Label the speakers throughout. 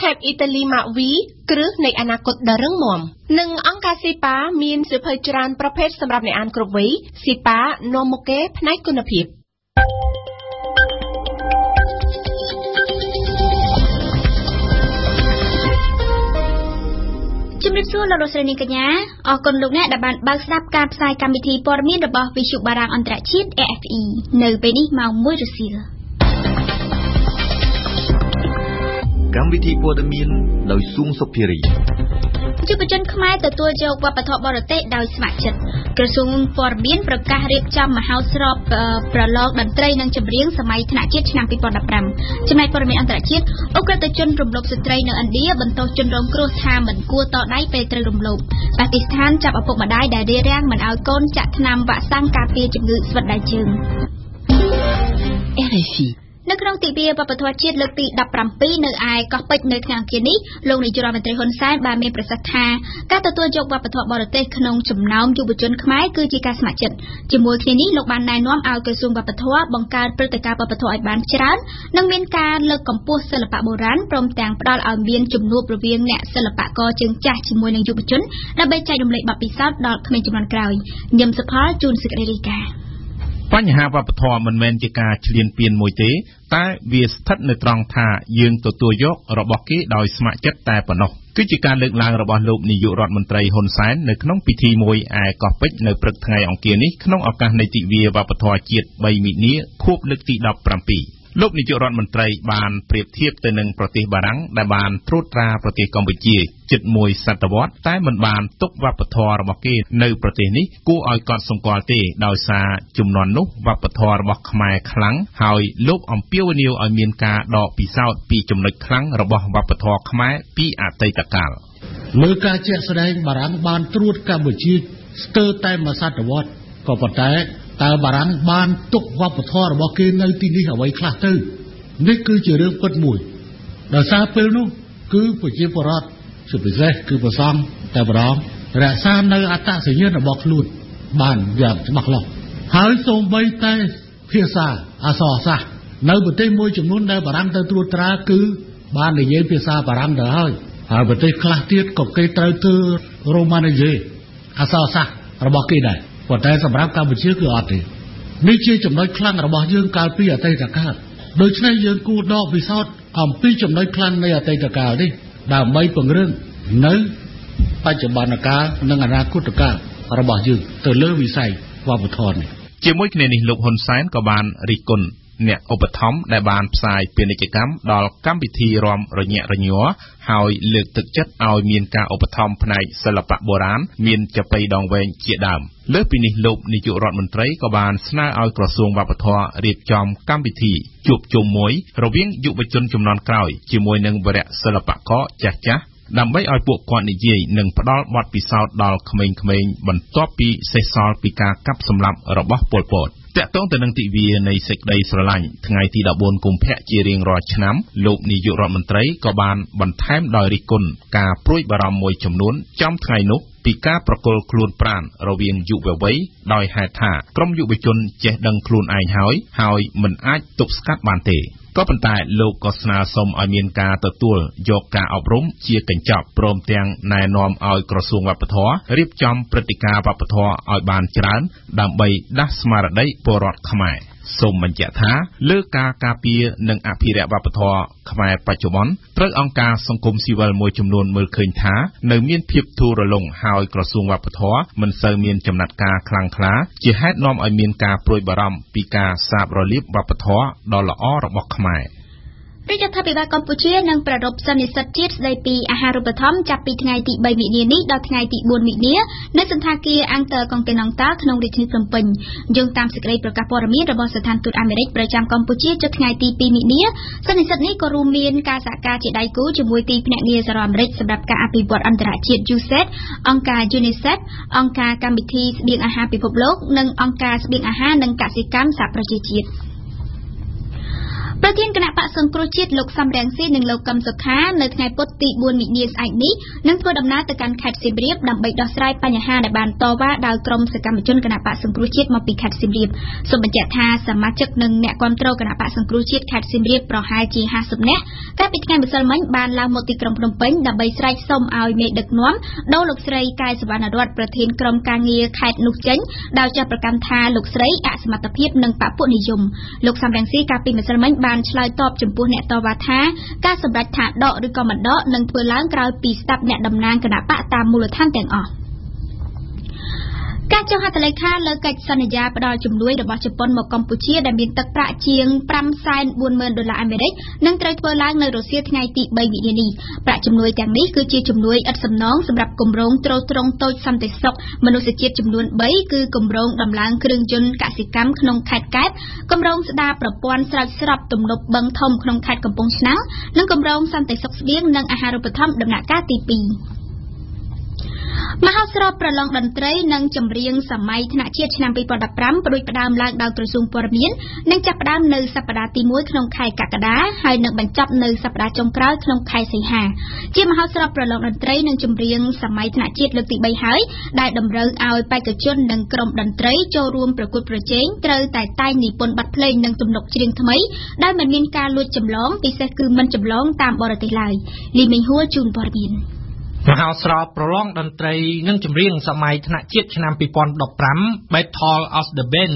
Speaker 1: បអ៊ីតាលីម៉ាវីគ្រឹះនៃអនាគតដ៏រឹងមាំនិងអង្គការស៊ីប៉ាមានសៀវភៅច្រើនប្រភេទសម្រាប់អ្នកអានគ្រប់វ័យស៊ីប៉ានាំមុខគេផ្នែកគុណភាព
Speaker 2: ជំរាបសួរលោកស្រីនាងកញ្ញាអរគុណលោកអ្នកដែលបានបើកស្ដាប់ការផ្សាយកម្មវិធីព័ត៌មានរបស់វិទ្យុបារាំងអន្តរជាតិ AFE នៅពេលនេះម៉ោង 1 រសៀល
Speaker 3: កម្មវិធីព័ត៌មានដោយស៊ូងសុភារី
Speaker 2: យុវជនខ្មែរទទួលយកវប្បធម៌បរទេសដោយស្ម័គ្រចិត្តក្រសួងព័ត៌មានប្រកាសរៀបចំមហោស្រពប្រឡងតន្ត្រីនិងចម្រៀងសម័យថ្នាក់ជាតិឆ្នាំ 2015 ចំណែកព័ត៌មានអន្តរជាតិអ ுக ្រិតជនរំលោភស្ត្រីនៅឥណ្ឌាបន្តជនរងគ្រោះថាមិនគួរតដៃពេលត្រូវរំលោភប៉ាគីស្ថានចាប់ឪពុកម្ដាយដែលរារាំងមិនឲ្យកូនចាក់ថ្នាំវ៉ាក់សាំងការពារជំងឺស្វិតដៃជើង
Speaker 1: RFI
Speaker 2: នៅក្នុងទិវាវប្បធម៌ជាតិលើកទី 17 នៅឯកោះពេជ្រនៅថ្ងៃអង្គារនេះលោកនាយករដ្ឋមន្ត្រីហ៊ុនសែនបានមានប្រសាសន៍ថាការទទួលយកវប្បធម៌បរទេសក្នុងចំណោមយុវជនខ្មែរគឺជាការស្ម័គ្រចិត្តជាមួយគ្នានេះលោកបានណែនាំឲ្យក្រសួងវប្បធម៌បង្កើតព្រឹត្តិការណ៍វប្បធម៌ឲ្យបានច្រើននិងមានការលើកកម្ពស់សិល្បៈបុរាណព្រមទាំងផ្ដល់ឲ្យមានជំនួបរវាងអ្នកសិល្បករជើងចាស់ជាមួយនឹងយុវជនដើម្បីចែករំលែកបទពិសោធន៍ដល់ក្មេងជំនាន់ក្រោយញឹមសុផលជួនសេចក្តីរាយការណ៍
Speaker 4: បញ្ហាវប្បធម៌មិនមែនជាការឈ្លានពានមួយទេតែវាស្ថិតនៅត្រង់ថាយើងទទួលយករបស់គេដោយស្ម័គ្រចិត្តតែប៉ុណ្ណោះគឺជាការលើកឡើងរបស់លោកនាយករដ្ឋមន្ត្រីហ៊ុនសែននៅក្នុងពិធីមួយឯកោះពេជ្រនៅព្រឹកថ្ងៃអង្គារនេះក្នុងឱកាសនៃទិវាវប្បធម៌ជាតិ3មីនាខួបលើកទី 17 លោកនាយករដ្ឋមន្ត្រីបានប្រៀបធៀបទៅនឹងប្រទេសបារាំងដែលបានត្រួតត្រាប្រទេសកម្ពុជាជិតមួយសតវត្សតែមិនបានទុកវប្បធម៌របស់គេនៅប្រទេសនេះគួរឲ្យកត់សម្គាល់ទេដោយសារជំនាន់នោះវប្បធម៌របស់ខ្មែរខ្លាំងហើយលោកអំពាវនាវឲ្យមានការដកពិសោធន៍ពីចំណុចខ្លាំងរបស់វប្បធម៌ខ្មែរពីអតីតកាល
Speaker 5: លើការជាក់ស្ដែងបារាំងបានត្រួតកម្ពុជាស្ទើរតែមួយសតវត្សក៏ប៉ុន្តែតើបារាំងបានទុកវប្បធម៌របស់គេនៅទីនេះអ្វីខ្លះទៅនេះគឺជារឿងពិតមួយដោយសារពេលនោះគឺប្រជាពលរដ្ឋជាពិសេសគឺព្រះសង្ឃតែម្ដងរក្សានៅអត្តសញ្ញាណរបស់ខ្លួនបានយ៉ាងច្បាស់លាស់ហើយសូម្បីតែភាសាអក្សរសាស្ត្រនៅប្រទេសមួយចំនួនដែលបារាំងទៅត្រួតត្រាគឺបាននិយាយភាសាបារាំងទៅហើយប្រទេសខ្លះទៀតក៏គេត្រូវធ្វើរ៉ូម៉ានីហ្សេអក្សរសាស្ត្ររបស់គេដែរប៉ុន្តែសម្រាប់កម្ពុជាគឺអត់ទេនេះជាចំណុចខ្លាំងរបស់យើងកាលពីអតីតកាលដូច្នេះយើងគួរដកពិសោធន៍អំពីចំណុចខ្លាំងនៃអតីតកាលនេះដើម្បីពង្រឹងនៅបច្ចុប្បន្នកាលនិងអនាគតកាលរបស់យើងទៅលើវិស័យវប្បធម៌នេះ
Speaker 4: ជាមួយគ្នានេះលោកហ៊ុនសែនក៏បានរិះគន់អ្នកឧបត្ថម្ភដែលបានផ្សាយពាណិជ្ជកម្មដល់កម្មវិធីរាំរញាក់រញ័រហើយលើកទឹកចិត្តឲ្យមានការឧបត្ថម្ភផ្នែកសិល្បៈបុរាណមានចាប៉ីដងវែងជាដើមលើសពីនេះលោកនាយករដ្ឋមន្ត្រីក៏បានស្នើឲ្យក្រសួងវប្បធម៌រៀបចំកម្មវិធីជួបជុំមួយរវាងយុវជនជំនាន់ក្រោយជាមួយនឹងវរៈសិល្បករចាស់ៗដើម្បីឲ្យពួកគាត់និយាយនិងផ្ដល់បទពិសោធន៍ដល់ក្មេងៗបន្ទាប់ពីសេសសល់ពីការកាប់សម្លាប់របស់ប៉ុល ពត តាក់ទងទៅនឹងទិវានៃសេចក្តីស្រឡាញ់ថ្ងៃទី 14 កុម្ភៈជារៀងរាល់ឆ្នាំលោកនាយករដ្ឋមន្ត្រីក៏បានបន្ថែមដោយរិះគន់ការព្រួយបារម្ភមួយចំនួនចំថ្ងៃនោះពីការប្រគល់ខ្លួនប្រាណរវាងយុវវ័យដោយហេតុថាក្រុមយុវជនចេះដឹងខ្លួនឯងហើយមិនអាចទប់ស្កាត់បានទេក៏ប៉ុន្តែលោកក៏ស្នើសុំឲ្យមានការទទួលយកការអប់រំជាកញ្ចប់ព្រមទាំងណែនាំឲ្យក្រសួងវប្បធម៌រៀបចំព្រឹត្តិការណ៍វប្បធម៌ឲ្យបានច្រើនដើម្បីដាស់ស្មារតីពលរដ្ឋខ្មែរសូមបញ្ជាក់ថាលើការការពារនិងអភិរក្សវប្បធម៌ខ្មែរបច្ចុប្បន្នត្រូវអង្គការសង្គមស៊ីវិលមួយចំនួនមើលឃើញថានៅមានភាពធូររលុងហើយក្រសួងវប្បធម៌មិនសូវមានចំណាត់ការខ្លាំងក្លាជាហេតុនាំឲ្យមានការព្រួយបារម្ភពីការសាបរលាបវប្បធម៌ដ៏ល្អរបស់ខ្មែរ
Speaker 2: រាជរដ្ឋាភិបាលកម្ពុជានឹងប្រារព្ធសន្និសីទជាតិស្តីពីអាហារូបត្ថម្ភចាប់ពីថ្ងៃទី 3 មិនិនានេះដល់ថ្ងៃទី 4 មិនិនានៅសន្តាគារអង្គរកុងកេណងតាក្នុងរាជធានីភ្នំពេញយោងតាមសេចក្តីប្រកាសព័ត៌មានរបស់ស្ថានទូតអាមេរិកប្រចាំកម្ពុជាចុះថ្ងៃទី 2 មិនិនាសន្និសីទនេះក៏រួមមានការសហការជាដៃគូជាមួយទីភ្នាក់ងារសហរដ្ឋអាមេរិកសម្រាប់ការអភិវឌ្ឍអន្តរជាតិ USAID អង្គការ UNICEF អង្គការកម្មវិធីស្បៀងអាហារពិភពលោកនិងអង្គការស្បៀងអាហារនិងកសិកម្មសហប្រជាជាតិប្រធានគណៈបក្សសង្គ្រោះជាតិលោកសំរងស៊ីនិងលោកកឹមសុខានៅថ្ងៃពុធទី4មិនិនាស្អែកនេះនឹងធ្វើដំណើរទៅកាន់ខេត្តសៀមរាបដើម្បីដោះស្រាយបញ្ហាដែលបានតវ៉ាដោយក្រុមសកម្មជនគណៈបក្សសង្គ្រោះជាតិមកពីខេត្តសៀមរាបសូមបញ្ជាក់ថាសមាជិកនិងអ្នកគាំទ្រគណៈបក្សសង្គ្រោះជាតិខេត្តសៀមរាបប្រហែលជា50នាក់កាលពីថ្ងៃម្សិលមិញបានឡើងមកទីក្រុងភ្នំពេញដើម្បីស្រែកសុំឲ្យមេដឹកនាំដោយលោកស្រីកែសវណ្ណរតន៍ប្រធានក្រុមការងារខេត្តនោះចេញដោយចាត់ប្រកាន់ថាលោកស្រីអសមត្ថភាពនិងបពុនិយមលោកសំរងស៊ីកាលពីម្សិលមិញបានឆ្លើយតបចំពោះអ្នកតវ៉ាថាការសម្រេចថាដកឬក៏មិនដកនឹងធ្វើឡើងក្រោយពីស្ដាប់អ្នកតំណាងគណៈបកតាមមូលដ្ឋានទាំងអស់ការចុះហត្ថលេខាលើកិច្ចសន្យាផ្ដល់ជំនួយរបស់ជប៉ុនមកកម្ពុជាដែលមានទឹកប្រាក់ជាង$540,000នឹងត្រូវធ្វើឡើងនៅរសៀលថ្ងៃទី3មិនិនានេះប្រាក់ជំនួយទាំងនេះគឺជាជំនួយឥតសំណងសម្រាប់គម្រោងទ្រទ្រង់តូចសន្តិសុខមនុស្សជាតិចំនួន3គឺគម្រោងដំឡើងគ្រឿងយន្តកសិកម្មក្នុងខេត្តកែបគម្រោងស្ដារប្រព័ន្ធស្រោចស្រពទំនប់បឹងធំក្នុងខេត្តកំពង់ឆ្នាំងនិងគម្រោងសន្តិសុខស្បៀងនិងអាហារូបត្ថម្ភដំណាក់កាលទី2មហោស្រពប្រឡងតន្ត្រីនិងចម្រៀងសម័យថ្នាក់ជាតិឆ្នាំ2015ផ្ដួចផ្ដើមឡើងដោយក្រសួងព័ត៌មាននិងចាប់ផ្ដើមនៅសប្តាហ៍ទី1ក្នុងខែកក្កដាហើយនឹងបញ្ចប់នៅសប្តាហ៍ចុងក្រោយក្នុងខែសីហាជាមហោស្រពប្រឡងតន្ត្រីនិងចម្រៀងសម័យថ្នាក់ជាតិលើកទី3ហើយដែលតម្រូវឲ្យបេក្ខជននិងក្រុមតន្ត្រីចូលរួមប្រកួតប្រជែងត្រូវតែតែងនិពន្ធបទភ្លេងនិងទំនុកច្រៀងថ្មីដែលមិនមានការលួចចម្លងពិសេសគឺមិនចម្លងតាមបរទេសឡើយលីមីងហួរជូនព័ត៌មាន
Speaker 6: មហោស្រពប្រឡងតន្ត្រីនិងចម្រៀងសម័យថ្នាក់ជាតិឆ្នាំ2015 Battle of the Band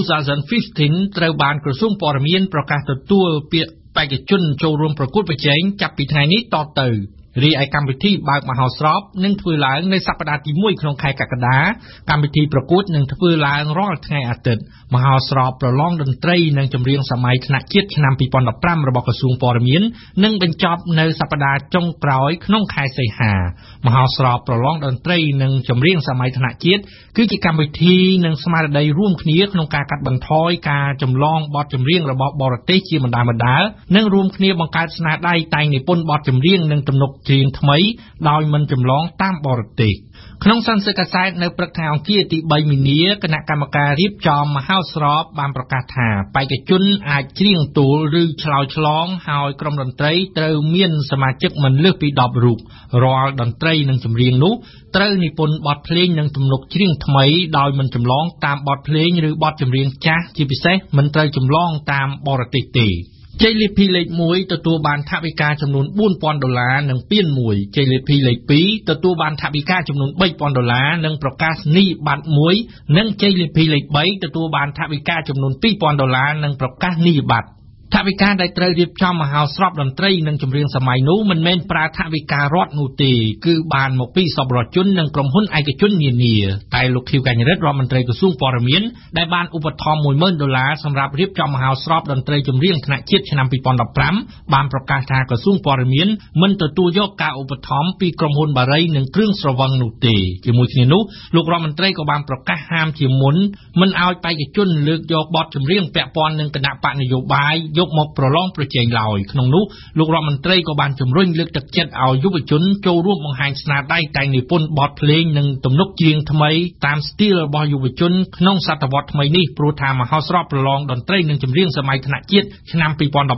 Speaker 6: 2015ត្រូវបានក្រសួងព័ត៌មានប្រកាសទទួលពាក្យបេក្ខជនចូលរួមប្រកួតប្រជែងចាប់ពីថ្ងៃនេះតទៅរីឯកម្មវិធីបើកមហោស្រពនឹងធ្វើឡើងនៅសប្តាហ៍ទី1ក្នុងខែកក្កដាកម្មវិធីប្រកួតនឹងធ្វើឡើងរាល់ថ្ងៃអាទិត្យមហោស្រពប្រឡងតន្ត្រីនិងចម្រៀងសម័យថ្នាក់ជាតិឆ្នាំ2015របស់ក្រសួងព័ត៌មាននឹងបញ្ចប់នៅសប្តាហ៍ចុងក្រោយក្នុងខែសីហាមហោស្រពប្រឡងតន្ត្រីនិងចម្រៀងសម័យថ្នាក់ជាតិគឺជាកម្មវិធីនិងស្មារតីរួមគ្នាក្នុងការកាត់បន្ថយការចម្លងបទចម្រៀងរបស់បរទេសជាបណ្ដាលនិងរួមគ្នាបង្កើតស្នាដៃតែងនិពន្ធបទចម្រៀងនិងទំនុកច្រៀងថ្មីដោយមិនចម្លងតាមបរទេសក្នុងសន្និសីទកាសែតនៅព្រឹកថ្ងៃអង្គារទី3មីនាគណៈកម្មការរៀបចំមហោស្រពបានប្រកាសថាបេក្ខជនអាចច្រៀងទូលឬឆ្លើយឆ្លងហើយក្រុមតន្ត្រីត្រូវមានសមាជិកមិនលើសពី10រូបរាល់តន្ត្រីនិងចម្រៀងនោះត្រូវនិពន្ធបទភ្លេងនិងទំនុកច្រៀងថ្មីដោយមិនចម្លងតាមបទភ្លេងឬបទចម្រៀងចាស់ជាពិសេសមិនត្រូវចម្លងតាមបរទេសទេជ័យលាភីលេខ1ទទួលបានថវិកាចំនួន$4,000និងពាន1ជ័យលាភីលេខ2ទទួលបានថវិកាចំនួន$3,000និងប្រកាសនីយបត្រ1និងជ័យលាភីលេខ3ទទួលបានថវិកាចំនួន$2,000និងប្រកាសនីយបត្រថវិកាដែលត្រូវរៀបចំមហោស្រពតន្ត្រីនិងចម្រៀងសម័យនោះមិនមែនប្រើថវិការដ្ឋនោះទេគឺបានមកពីសប្បុរសជននិងក្រុមហ៊ុនឯកជននានាតែលោកខៀវកញ្ញរិទ្ធរដ្ឋមន្ត្រីក្រសួងព័ត៌មានដែលបានឧបត្ថម្ភ$10,000សម្រាប់រៀបចំមហោស្រពតន្ត្រីចម្រៀងថ្នាក់ជាតិឆ្នាំ2015បានប្រកាសថាក្រសួងព័ត៌មានមិនទទួលយកការឧបត្ថម្ភពីក្រុមហ៊ុនបារីនិងគ្រឿងស្រវឹងនោះទេជាមួយគ្នានោះលោករដ្ឋមន្ត្រីក៏បានប្រកាសហាមជាមុនមិនឲ្យបេក្ខជនលើកយកបទចម្រៀងពាក់ព័ន្ធនឹងគណៈបកនយោបាយយកមកប្រឡងប្រជែងឡើយក្នុងនោះលោករដ្ឋមន្ត្រីក៏បានជំរុញលើកទឹកចិត្តឲ្យយុវជនចូលរួមបង្ហាញស្នាដៃតែងនិពន្ធបទភ្លេងនិងទំនុកច្រៀងថ្មីតាមស្ទីលរបស់យុវជនក្នុងសតវត្សថ្មីនេះព្រោះថាមហោស្រពប្រឡងតន្ត្រីនិងចម្រៀងសម័យថ្នាក់ជាតិឆ្នាំ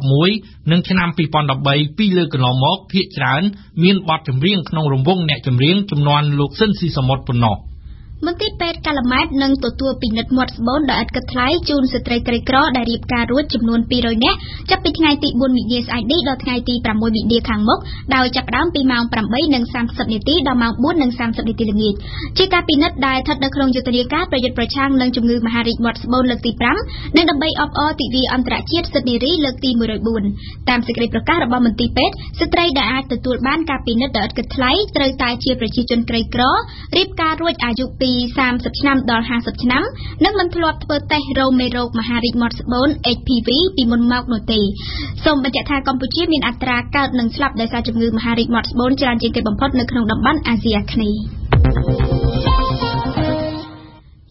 Speaker 6: 2011និងឆ្នាំ2013ពីរលើកកន្លងមកភាគច្រើនមានបទចម្រៀងក្នុងរង្វង់អ្នកចម្រៀងជំនាន់លោកស៊ិនស៊ីសមុទ្រប៉ុណ្ណោះ
Speaker 2: មន្ទីរពេទ្យកាឡាម៉ែតនឹងទទួលពិនិត្យមាត់ស្បូនដោយឥតគិតថ្លៃជូនស្ត្រីក្រីក្រដែលរៀបការរួចចំនួន200នាក់ចាប់ពីថ្ងៃទី4មិនិនាស្អែកនេះដល់ថ្ងៃទី6មិនិនាខាងមុខដោយចាប់ផ្ដើមពីម៉ោង 8:30 នាទីដល់ម៉ោង 4:30 នាទីល្ងាចជាការពិនិត្យដែលស្ថិតនៅក្នុងយុទ្ធនាការប្រយុទ្ធប្រឆាំងនឹងជំងឺមហារីកមាត់ស្បូនលើកទី5និងដើម្បីអបអរទិវាអន្តរជាតិសិទ្ធិនារីលើកទី104តាមសេចក្តីប្រកាសរបស់មន្ទីរពេទ្យស្ត្រីដែលអាចទទួលបានការពិនិត្យដោយឥតគិតថ្លៃត្រូវតែជាប្រជាជនក្រីក្ររៀបការរួចអាយុពី30ឆ្នាំដល់50ឆ្នាំនិងមិនធ្លាប់ធ្វើតេស្តរោគមេរោគមហារីកមាត់ស្បូន HPV ពីមុនមកនោះទេសូមបញ្ជាក់ថាកម្ពុជាមានអត្រាកើតនិងស្លាប់ដោយសារជំងឺមហារីកមាត់ស្បូនច្រើនជាងគេបំផុតនៅក្នុងតំបន់អាស៊ីអាគ្នេយ៍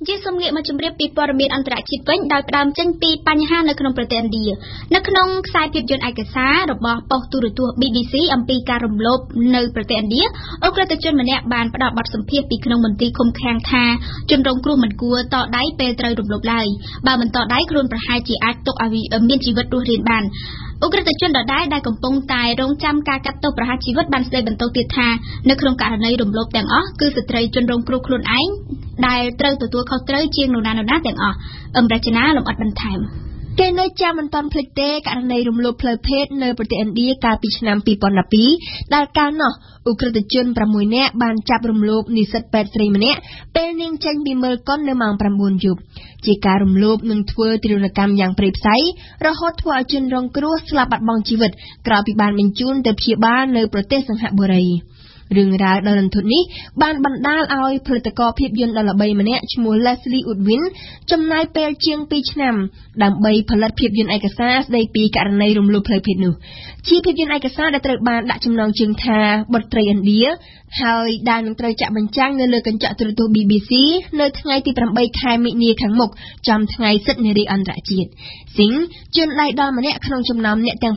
Speaker 2: ជាសូមងាកមកជម្រាបពីព័ត៌មានអន្តរជាតិវិញដោយផ្ដើមចេញពីបញ្ហានៅក្នុងប្រទេសឥណ្ឌានៅក្នុងខ្សែភាពយន្តឯកសាររបស់ប៉ុស្តិ៍ទូរទស្សន៍ BBC អំពីការរំលោភនៅប្រទេសឥណ្ឌាអ ក្រិតជនម្នាក់បានផ្ដល់បទសម្ភាសន៍ពីក្នុងមន្ទីរឃុំឃាំងថាជនរងគ្រោះមិនគួរតដៃពេលត្រូវរំលោភឡើយបើមិនតដៃខ្លួនប្រហែលជាអាចទុកឲ្យមានជីវិតរស់រានបានអ ក្រិតជនដដែលដែលកំពុងតែរងចាំការកាត់ទោសប្រហារជីវិតបានស្ដីបន្ទោសទៀតថានៅក្នុងករណីរំលោភទាំងអស់គឺស្ត្រីជនរងគ្រោះខ្លួនឯងដែលត្រូវទទួលខុសត្រូវជាងនរណាទាំងអស់រចនាលំអិតបន្ថែមគេនៅចាំមិនទាន់ភ្លេចទេករណីរំលោភផ្លូវភេទនៅប្រទេសឥណ្ឌាកាលពីឆ្នាំ2012ដែលកាលនោះអ ក្រិតជន6នាក់បានចាប់រំលោភនិស្សិតពេទ្យស្រីម្នាក់ពេលនាងចេញពីមើលកុននៅម៉ោង9យប់ជាការរំលោភនិងធ្វើទារុណកម្មយ៉ាងព្រៃផ្សៃរហូតធ្វើឲ្យជនរងគ្រោះស្លាប់បាត់បង់ជីវិតក្រោយពីបានបញ្ជូនទៅព្យាបាលនៅប្រទេសសិង្ហបុរីរឿងរ៉ាវដ៏រន្ធត់នេះបានបណ្ដាលឲ្យផលិតករភាពយន្តដ៏ល្បីម្នាក់ឈ្មោះ Leslie Udwin ចំណាយពេលជាង2ឆ្នាំដើម្បីផលិតភាពយន្តឯកសារស្ដីពីករណីរំលោភផ្លូវភេទនោះជាភាពយន្តឯកសារដែលត្រូវបានដាក់ចំណងជើងថាបុត្រីឥណ្ឌាហើយដែលនឹងត្រូវចាក់បញ្ចាំងនៅលើកញ្ចក់ទូរទស្សន៍ BBC នៅថ្ងៃទី8ខែមិនិនាខាងមុខចំថ្ងៃសិទ្ធិនារីអន្តរជាតិស៊ីងជនដៃដល់ម្នាក់ក្នុងចំណោមអ្នកទាំង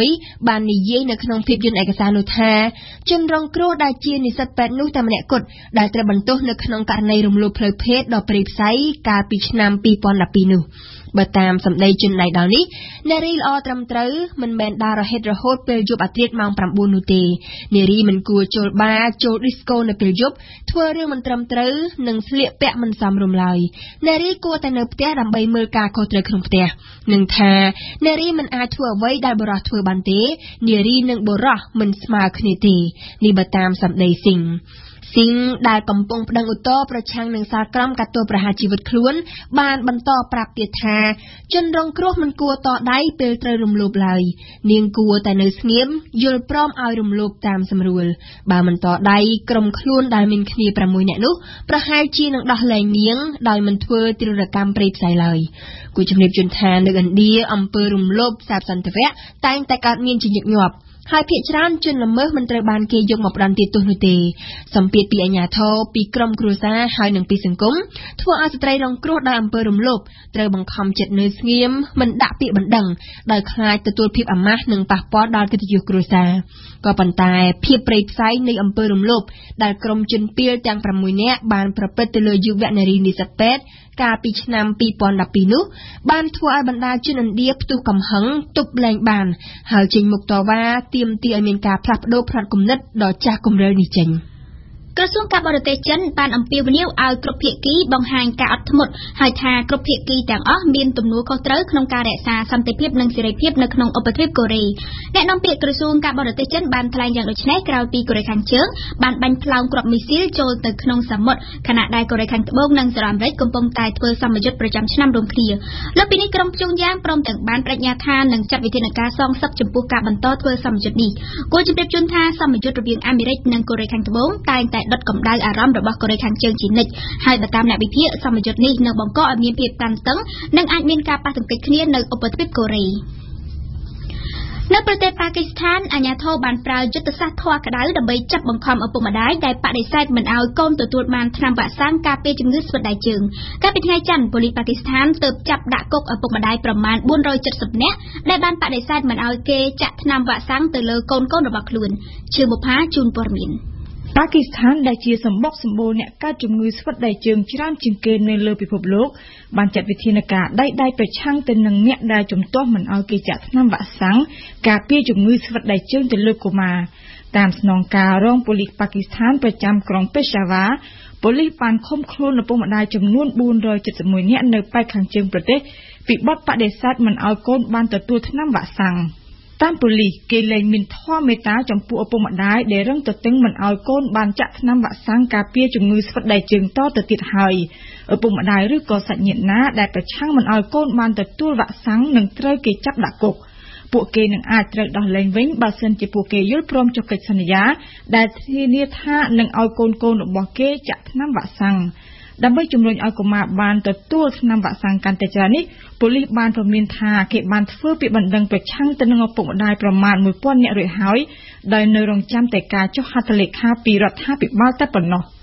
Speaker 2: 6បាននិយាយនៅក្នុងភាពយន្តឯកសារនោះថាជនរងគ្រោះដែលជានិស្សិតពេទ្យនោះតែម្នាក់គត់ដែលត្រូវបន្ទោសនៅក្នុងករណីរំលោភផ្លូវភេទដ៏ព្រៃផ្សៃកាលពីឆ្នាំ2012នោះបើតាមសម្ដីជនដៃដល់នេះនារីល្អត្រឹមត្រូវមិនមែនដើររហេតុរហូតពេលយប់អាធ្រាត្រម៉ោង9នោះទេនារីមិនគួរចូលបារចូលឌីស្កូនៅពេលយប់ធ្វើរឿងមិនត្រឹមត្រូវនិងស្លៀកពាក់មិនសមរម្យឡើយនារីគួរតែនៅផ្ទះដើម្បីមើលការខុសត្រូវក្នុងផ្ទះនិងថានារីមិនអាចធ្វើអ្វីដែលបុរសធ្វើបានទេនារីនិងបុរសមិនស្មើគ្នាទេនេះបើតាមសម្ដីស៊ីងដែលកំពុងប្តឹងឧទ្ធរណ៍ប្រឆាំងនឹងសាលក្រមកាត់ទោសប្រហារជីវិតខ្លួនបានបន្តប្រាប់ទៀតថាជនរងគ្រោះមិនគួរតដៃពេលត្រូវរំលោភឡើយនាងគួរតែនៅស្ងៀមយល់ព្រមឲ្យរំលោភតាមស្រួលបើមិនតដៃក្រុមខ្លួនដែលមានគ្នា6នាក់នោះប្រហែលជានឹងដោះលែងនាងដោយមិនធ្វើទារុណកម្មព្រៃផ្សៃឡើយគូជំរាបជូនថានៅឥណ្ឌាអំពើរំលោភសាបសន្តិវៈតែងតែកើតមានជាញឹកញាប់ហើយភាគច្រើនជនល្មើសមិនត្រូវបានគេយកមកផ្ដន្ទាទោសនោះទេសម្ពាធពីអាជ្ញាធរពីក្រុមគ្រួសារហើយនិងពីសង្គមធ្វើឲ្យស្ត្រីរងគ្រោះដោយអំពើរំលោភត្រូវបង្ខំចិត្តនៅស្ងៀមមិនដាក់ពាក្យបណ្ដឹងដោយខ្លាចទទួលភាពអាម៉ាស់និងប៉ះពាល់ដល់កិត្តិយសគ្រួសារក៏ប៉ុន្តែភាពព្រៃផ្សៃនៃអំពើរំលោភដែលក្រុមជនពាលទាំង6នាក់បានប្រព្រឹត្តទៅលើយុវនារីនិស្សិតពេទ្យកាលពីឆ្នាំ2012នោះបានធ្វើឲ្យបណ្ដាជនឥណ្ឌាផ្ទុះកំហឹងទប់លែងបានហើយចេញមុខតវ៉ាទាមទារឲ្យមានការផ្លាស់ប្ដូរផ្នត់គំនិតដ៏ចាស់គំរិលនេះចេញក្រសួងការបរទេសចិនបានអំពាវនាវឲ្យគ្រប់ភាគីបង្ហាញការអត់ធ្មត់ហើយថាគ្រប់ភាគីទាំងអស់មានទំនួលខុសត្រូវក្នុងការរក្សាសន្តិភាពនិងសេរីភាពនៅក្នុងឧបទ្វីបកូរ៉េអ្នកនាំពាក្យក្រសួងការបរទេសចិនបានថ្លែងយ៉ាងដូចនេះក្រោយពីកូរ៉េខាងជើងបានបាញ់ផ្លោងគ្រាប់មីស៊ីលចូលទៅក្នុងសមុទ្រខណៈដែលកូរ៉េខាងត្បូងនិងសហរដ្ឋអាមេរិកកំពុងតែធ្វើសម្ពយុទ្ធប្រចាំឆ្នាំរួមគ្នាលើពីនេះក្រុមព្យុងយ៉ាងព្រមទាំងបានបដិញ្ញាថានឹងចាត់វិធានការសងសឹកចំពោះការបន្តធ្វើសម្ពយុទ្ធនេះគួរជម្រាបជូនថាសម្ពយុទ្ធរវាងអាមេរិកនិងកូរ៉េខាងត្បូងតែងតែដុតកម្ដៅអារម្មណ៍របស់កូរ៉េខាងជើងជានិច្ចហើយបើតាមអ្នកវិភាគសម្ពយុទ្ធនេះនឹងបង្កឲ្យមានភាពតានតឹងនិងអាចមានការប៉ះទង្គិចគ្នានៅឧបទ្វីបកូរ៉េនៅប្រទេសប៉ាគីស្ថានអាជ្ញាធរបានប្រើយុទ្ធសាស្ត្រធម៌ក្តៅដើម្បីចាប់បង្ខំឪពុកម្ដាយដែលបដិសេធមិនឲ្យកូនទទួលបានថ្នាំវ៉ាក់សាំងការពារជំងឺស្វិតដៃជើងកាលពីថ្ងៃច័ន្ទប៉ូលីសប៉ាគីស្ថានទើបចាប់ដាក់គុកឪពុកម្ដាយប្រមាណ470នាក់ដែលបានបដិសេធមិនឲ្យគេចាក់ថ្នាំវ៉ាក់សាំងទៅលើកូនរបស់ខ្លួនឈឿបុផាជូនព័ត៌មាន
Speaker 7: ប៉ាគីស្ថានដែលជាសម្បុកសម្បូរអ្នកកើតជំងឺស្វិតដៃជើងច្រើនជាងគេនៅលើពិភពលោកបានចាត់វិធានការដៃប្រឆាំងទៅនឹងអ្នកដែលជំទាស់មិនឲ្យគេចាក់ថ្នាំវ៉ាក់សាំងការពារជំងឺស្វិតដៃជើងទៅលើកុមារតាមស្នងការរងប៉ូលីសប៉ាគីស្ថានប្រចាំក្រុងពេសាវ៉ាប៉ូលីសបានឃុំខ្លួនឪពុកម្ដាយចំនួន471នាក់នៅប៉ែកខាងជើងប្រទេសពីបទបដិសេធមិនឲ្យកូនបានទទួលថ្នាំវ៉ាក់សាំងតាមប៉ូលីសគេលែងមានធម៌មេត្តាចំពោះឪពុកម្ដាយដែលរឹងទទឹងមិនឲ្យកូនបានចាក់ថ្នាំវ៉ាក់សាំងការពារជំងឺស្វិតដៃជើងតទៅទៀតហើយឪពុកម្ដាយឬក៏សាច់ញាតិណាដែលប្រឆាំងមិនឲ្យកូនបានទទួលវ៉ាក់សាំងនឹងត្រូវគេចាប់ដាក់គុកពួកគេនឹងអាចត្រូវដោះលែងវិញបើសិនជាពួកគេយល់ព្រមចុះកិច្ចសន្យាដែលធានាថានឹងឲ្យកូនរបស់គេចាក់ថ្នាំវ៉ាក់សាំងដើម្បីជំរុញឲ្យកុមារបានទទួលថ្នាំវ៉ាក់សាំងកាន់តែច្រើននេះប៉ូលីសបានព្រមានថាគេបានធ្វើពាក្យបណ្ដឹងប្រឆាំងទៅនឹងឪពុកម្ដាយប្រមាណ 1000 នាក់រួចហើយដោយនៅរងចាំតែការចុះហត្ថលេខាពីរដ្ឋាភិបាលតែប៉ុណ្ណោះ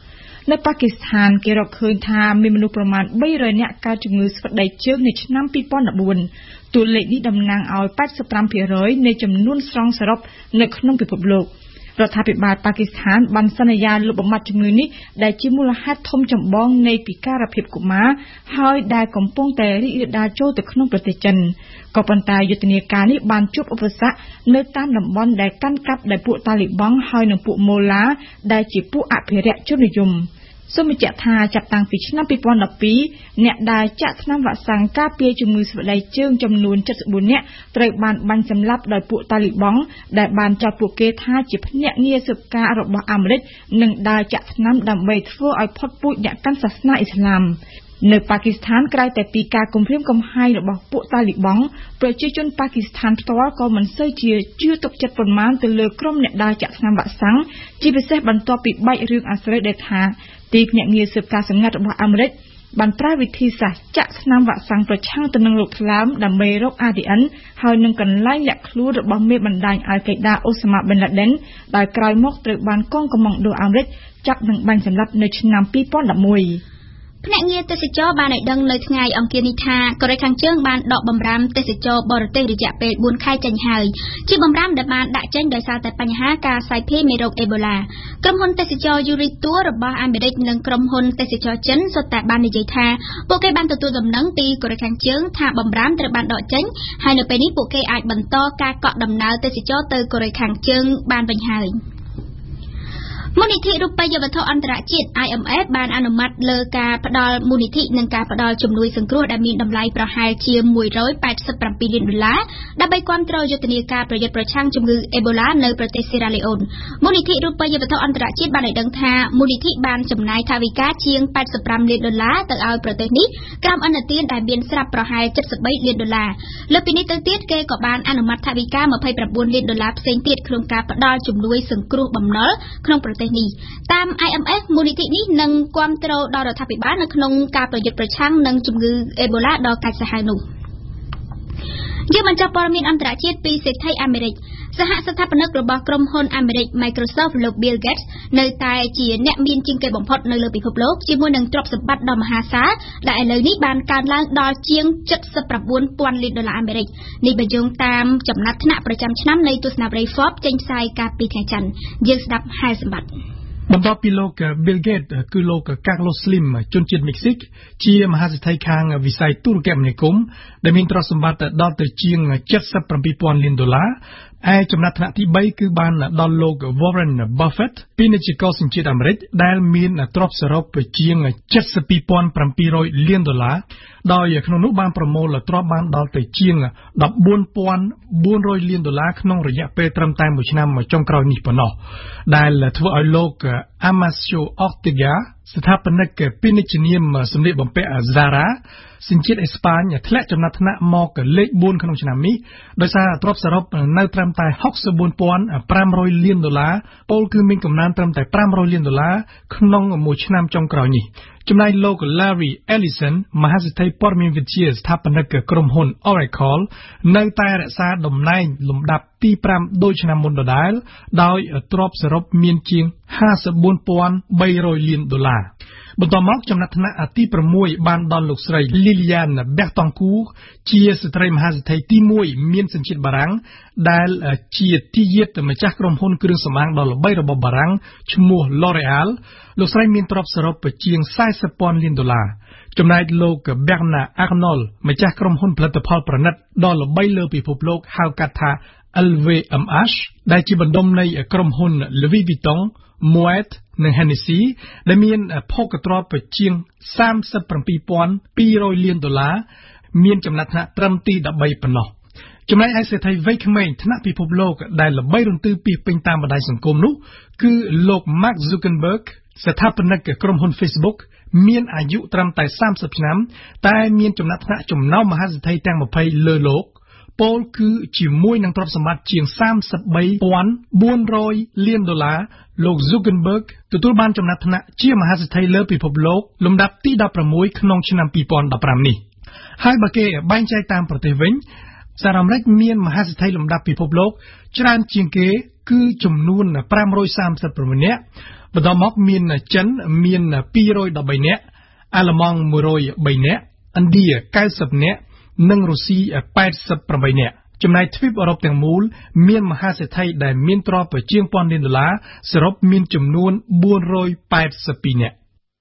Speaker 7: នៅប៉ាគីស្ថានគេរកឃើញថាមានមនុស្សប្រមាណ300នាក់កើតជំងឺស្វិតដៃជើងនៅឆ្នាំ2014តួលេខនេះតំណាងឲ្យ 85% នៃចំនួនស្រង់សរុបនៅក្នុងពិភពលោករដ្ឋាភិបាលប៉ាគីស្ថានបានសន្យាលុបបំបាត់ជំងឺនេះដែលជាមូលហេតុធំចម្បងនៃពិការភាពកុមារហើយដែលកំពុងតែរីករាលដាលចូលទៅក្នុងប្រទេសចិនក៏ប៉ុន្តែយុទ្ធនាការនេះបានជួបឧបសគ្គនៅតាមតំបន់ដែលកាន់កាប់ដោយពួកតាលីបង់ហើយនិងពួកម៉ូឡាដែលជាពួកអភិរក្សជននិយមសូមបញ្ជាក់ថាចាប់តាំងពីឆ្នាំ2012អ្នកដែលចាក់ថ្នាំវ៉ាក់សាំងការពារជំងឺស្វិតដៃជើងចំនួន74នាក់ត្រូវបានបាញ់សម្លាប់ដោយពួកតាលីបង់ដែលបានចោទពួកគេថាជាភ្នាក់ងារស៊ើបការរបស់អាមេរិកនិងដើរចាក់ថ្នាំដើម្បីធ្វើឲ្យផុតពូជអ្នកកាន់សាសនាអ៊ីស្លាមនៅប៉ាគីស្ថានក្រៅតែពីការគំរាមកំហែងរបស់ពួកតាលីបង់ប្រជាជនប៉ាគីស្ថានផ្ទាល់ក៏មិនសូវជាជឿទុកចិត្តប៉ុន្មានទៅលើក្រុមអ្នកដើរចាក់ថ្នាំវ៉ាក់សាំងជាពិសេសបន្ទាប់ពីបែករឿងអាស្រូវដែលថាទីភ្នាក់ងារស៊ើបការសម្ងាត់របស់អាមេរិកបានប្រើវិធីសាស្ត្រចាក់ថ្នាំវ៉ាក់សាំងប្រឆាំងទៅនឹងលោកថ្លើមដើម្បីរក ADN ហើយនឹងកន្លែងលាក់ខ្លួនរបស់មេបណ្ដាញអាល់កេដាអូសាម៉ាប៊ិនឡាដិនដែលក្រោយមកត្រូវបានកងកម្លាំងដូអាមេរិកចាប់និងបាញ់សម្លាប់នៅឆ្នាំ2011
Speaker 2: ភ្នាក់ងារទេសចរបានឲ្យដឹងនៅថ្ងៃអង្គារនេះថាកូរ៉េខាងជើងបានដកបំរាមទេសចរបរទេសរយៈពេល4ខែចេញហើយជាបំរាមដែលបានដាក់ចេញដោយសារតែបញ្ហាការសាយភាយមេរោគអេបូឡាក្រុមហ៊ុនទេសចរយូរីតួរបស់អាមេរិកនិងក្រុមហ៊ុនទេសចរចិនសុទ្ធតែបាននិយាយថាពួកគេបានទទួលដំណឹងពីកូរ៉េខាងជើងថាបំរាមត្រូវបានដកចេញហើយនៅពេលនេះពួកគេអាចបន្តការកក់ដំណើរទេសចរទៅកូរ៉េខាងជើងបានវិញហើយមូលនិធិរូបិយវត្ថុអន្តរជាតិ IMF បានអនុម័តលើការផ្ដល់មូលនិធិនិងការផ្ដល់ជំនួយសង្គ្រោះដែលមានតម្លៃប្រហែលជា$187 លានដើម្បីគាំទ្រយុទ្ធនាការប្រយុទ្ធប្រឆាំងជំងឺអេបូឡានៅប្រទេសសេរ៉ាឡេអូនមូលនិធិរូបិយវត្ថុអន្តរជាតិបានឲ្យដឹងថាមូលនិធិបានចំណាយថវិកាជាង$85 លានទៅឲ្យប្រទេសនេះក្រោមឥណទានដែលមានស្រាប់ប្រហែល$73 លានលើពីនេះទៅទៀតគេក៏បានអនុម័តថវិកា$29 លានផ្សេងទៀតក្នុងការផ្ដល់ជំនួយសង្គ្រោះបំណុលក្នុងប្រទេសនេះតាម IMF មូលនិធិនេះនឹងគាំទ្រដល់រដ្ឋាភិបាលនៅក្នុងការប្រយុទ្ធប្រឆាំងនឹងជំងឺអេបូឡាដ៏កាចសាហាវនោះយើងបញ្ចប់ព័ត៌មានអន្តរជាតិពីសេដ្ឋីអាមេរិកសហស្ថាបនិករបស់ក្រុមហ៊ុនអាមេរិក Microsoft លោក Bill Gates នៅតែជាអ្នកមានជាងគេបំផុតនៅលើពិភពលោកជាមួយនឹងទ្រព្យសម្បត្តិដ៏មហាសាលដែលឥឡូវនេះបានកើនឡើងដល់ជាង$79,000 លានអាមេរិកនេះបញ្យងតាមចំណាត់ថ្នាក់ប្រចាំឆ្នាំនៃទស្សនវិស័យ Forbes ចេញផ្សាយកាលពីថ្ងៃច័ន្ទយើងស្ដាប់ហែសម្បត្តិ
Speaker 8: បន្ទាប់ពីលោក Bill Gates គឺលោក Carlos Slim ជនជាតិមិចស៊ីកជាមហាសេដ្ឋីខាងវិស័យទូរគមនាគមន៍ដែលមានទ្រព្យសម្បត្តិដល់ទៅជាង$77,000 លានឯចំណាត់ថ្នាក់ទី3គឺបានដល់លោក Warren Buffett ពាណិជ្ជករសញ្ជាតិអាមេរិកដែលមានទ្រព្យសរុបជាង$72,700 លានដោយក្នុងនោះបានប្រមូលទ្រព្យបានដល់ទៅជាង$14,400 លានក្នុងរយៈពេលត្រឹមតែ1ឆ្នាំចុងក្រោយនេះប៉ុណ្ណោះដែលធ្វើឲ្យលោក Amancio Ortega ស្ថាបនិកពាណិជ្ជនាមសម្លៀកបំពាក់ Zara សញ្ជាតិអេស្ប៉ាញធ្លាក់ចំណាត់ថ្នាក់មកលេខ4ក្នុងឆ្នាំនេះដោយសារទ្រព្យសរុបនៅត្រឹមតែ$64,500 លានពលគឺមានកំណើនត្រឹមតែ$500 លានក្នុងមួយឆ្នាំចុងក្រោយនេះចំណែកលោក Larry Ellison មហាសេដ្ឋីព័ត៌មានវិទ្យាស្ថាបនិកក្រុមហ៊ុន Oracle នៅតែរក្សាតំណែងលំដាប់ទី5ដូចឆ្នាំមុនដដែលដោយទ្រព្យសរុបមានជាង$54,300 លានបន្ទាប់មកចំណាត់ថ្នាក់ទី6បានដល់លោកស្រី Liliane Bertoncourt ជាស្ត្រីមហាសេដ្ឋីទី1មានសញ្ជាតិបារាំងដែលជាទាយាទម្ចាស់ក្រុមហ៊ុនគ្រឿងសម្អាងដ៏ល្បីរបស់បារាំងឈ្មោះ L'Oréal លោកស្រីមានទ្រព្យសរុបជាង$40,000 លានចំណែកលោក Bernard Arnault ម្ចាស់ក្រុមហ៊ុនផលិតផលប្រណិតដ៏ល្បីលើពិភពលោកហៅកាត់ថា LVMH ដែលជាបណ្ដុំនៃក្រុមហ៊ុន Louis Vuitton, Moet និង Hennessy ដែលមានភោគទ្រព្យជាង$37,200 លានមានចំណាត់ថ្នាក់ត្រឹមទី13ប៉ុណ្ណោះចំណែកឯសេដ្ឋីវ័យក្មេងថ្នាក់ពិភពលោកដែលល្បីរន្ទឺពីពេញតាមបណ្ដាញសង្គមនោះគឺលោក Mark Zuckerberg ស្ថាបនិកក្រុមហ៊ុន Facebook មានអាយុត្រឹមតែ30ឆ្នាំតែមានចំណាត់ថ្នាក់ចំណោមមហាសេដ្ឋីទាំង20លើលោកពោលគឺជាមួយនឹងទ្រព្យសម្បត្តិជាង$33,400 លានលោក Zuckerberg ទទួលបានចំណាត់ថ្នាក់ជាមហាសេដ្ឋីលើពិភពលោកលំដាប់ទី16ក្នុងឆ្នាំ2015នេះហើយបើគេបែងចែកតាមប្រទេសវិញសហរដ្ឋអាមេរិកមានមហាសេដ្ឋីលំដាប់ពិភពលោកច្រើនជាងគេគឺចំនួន536នាក់បន្ទាប់មកមានចិនមាន213នាក់អាល្លឺម៉ង់103នាក់ឥណ្ឌា90នាក់និងរុស្ស៊ី88នាក់ចំណែកទ្វីបអឺរ៉ុបទាំងមូលមានមហាសេដ្ឋីដែលមានទ្រព្យជាង$1000 លានសរុបមានចំនួន482នាក់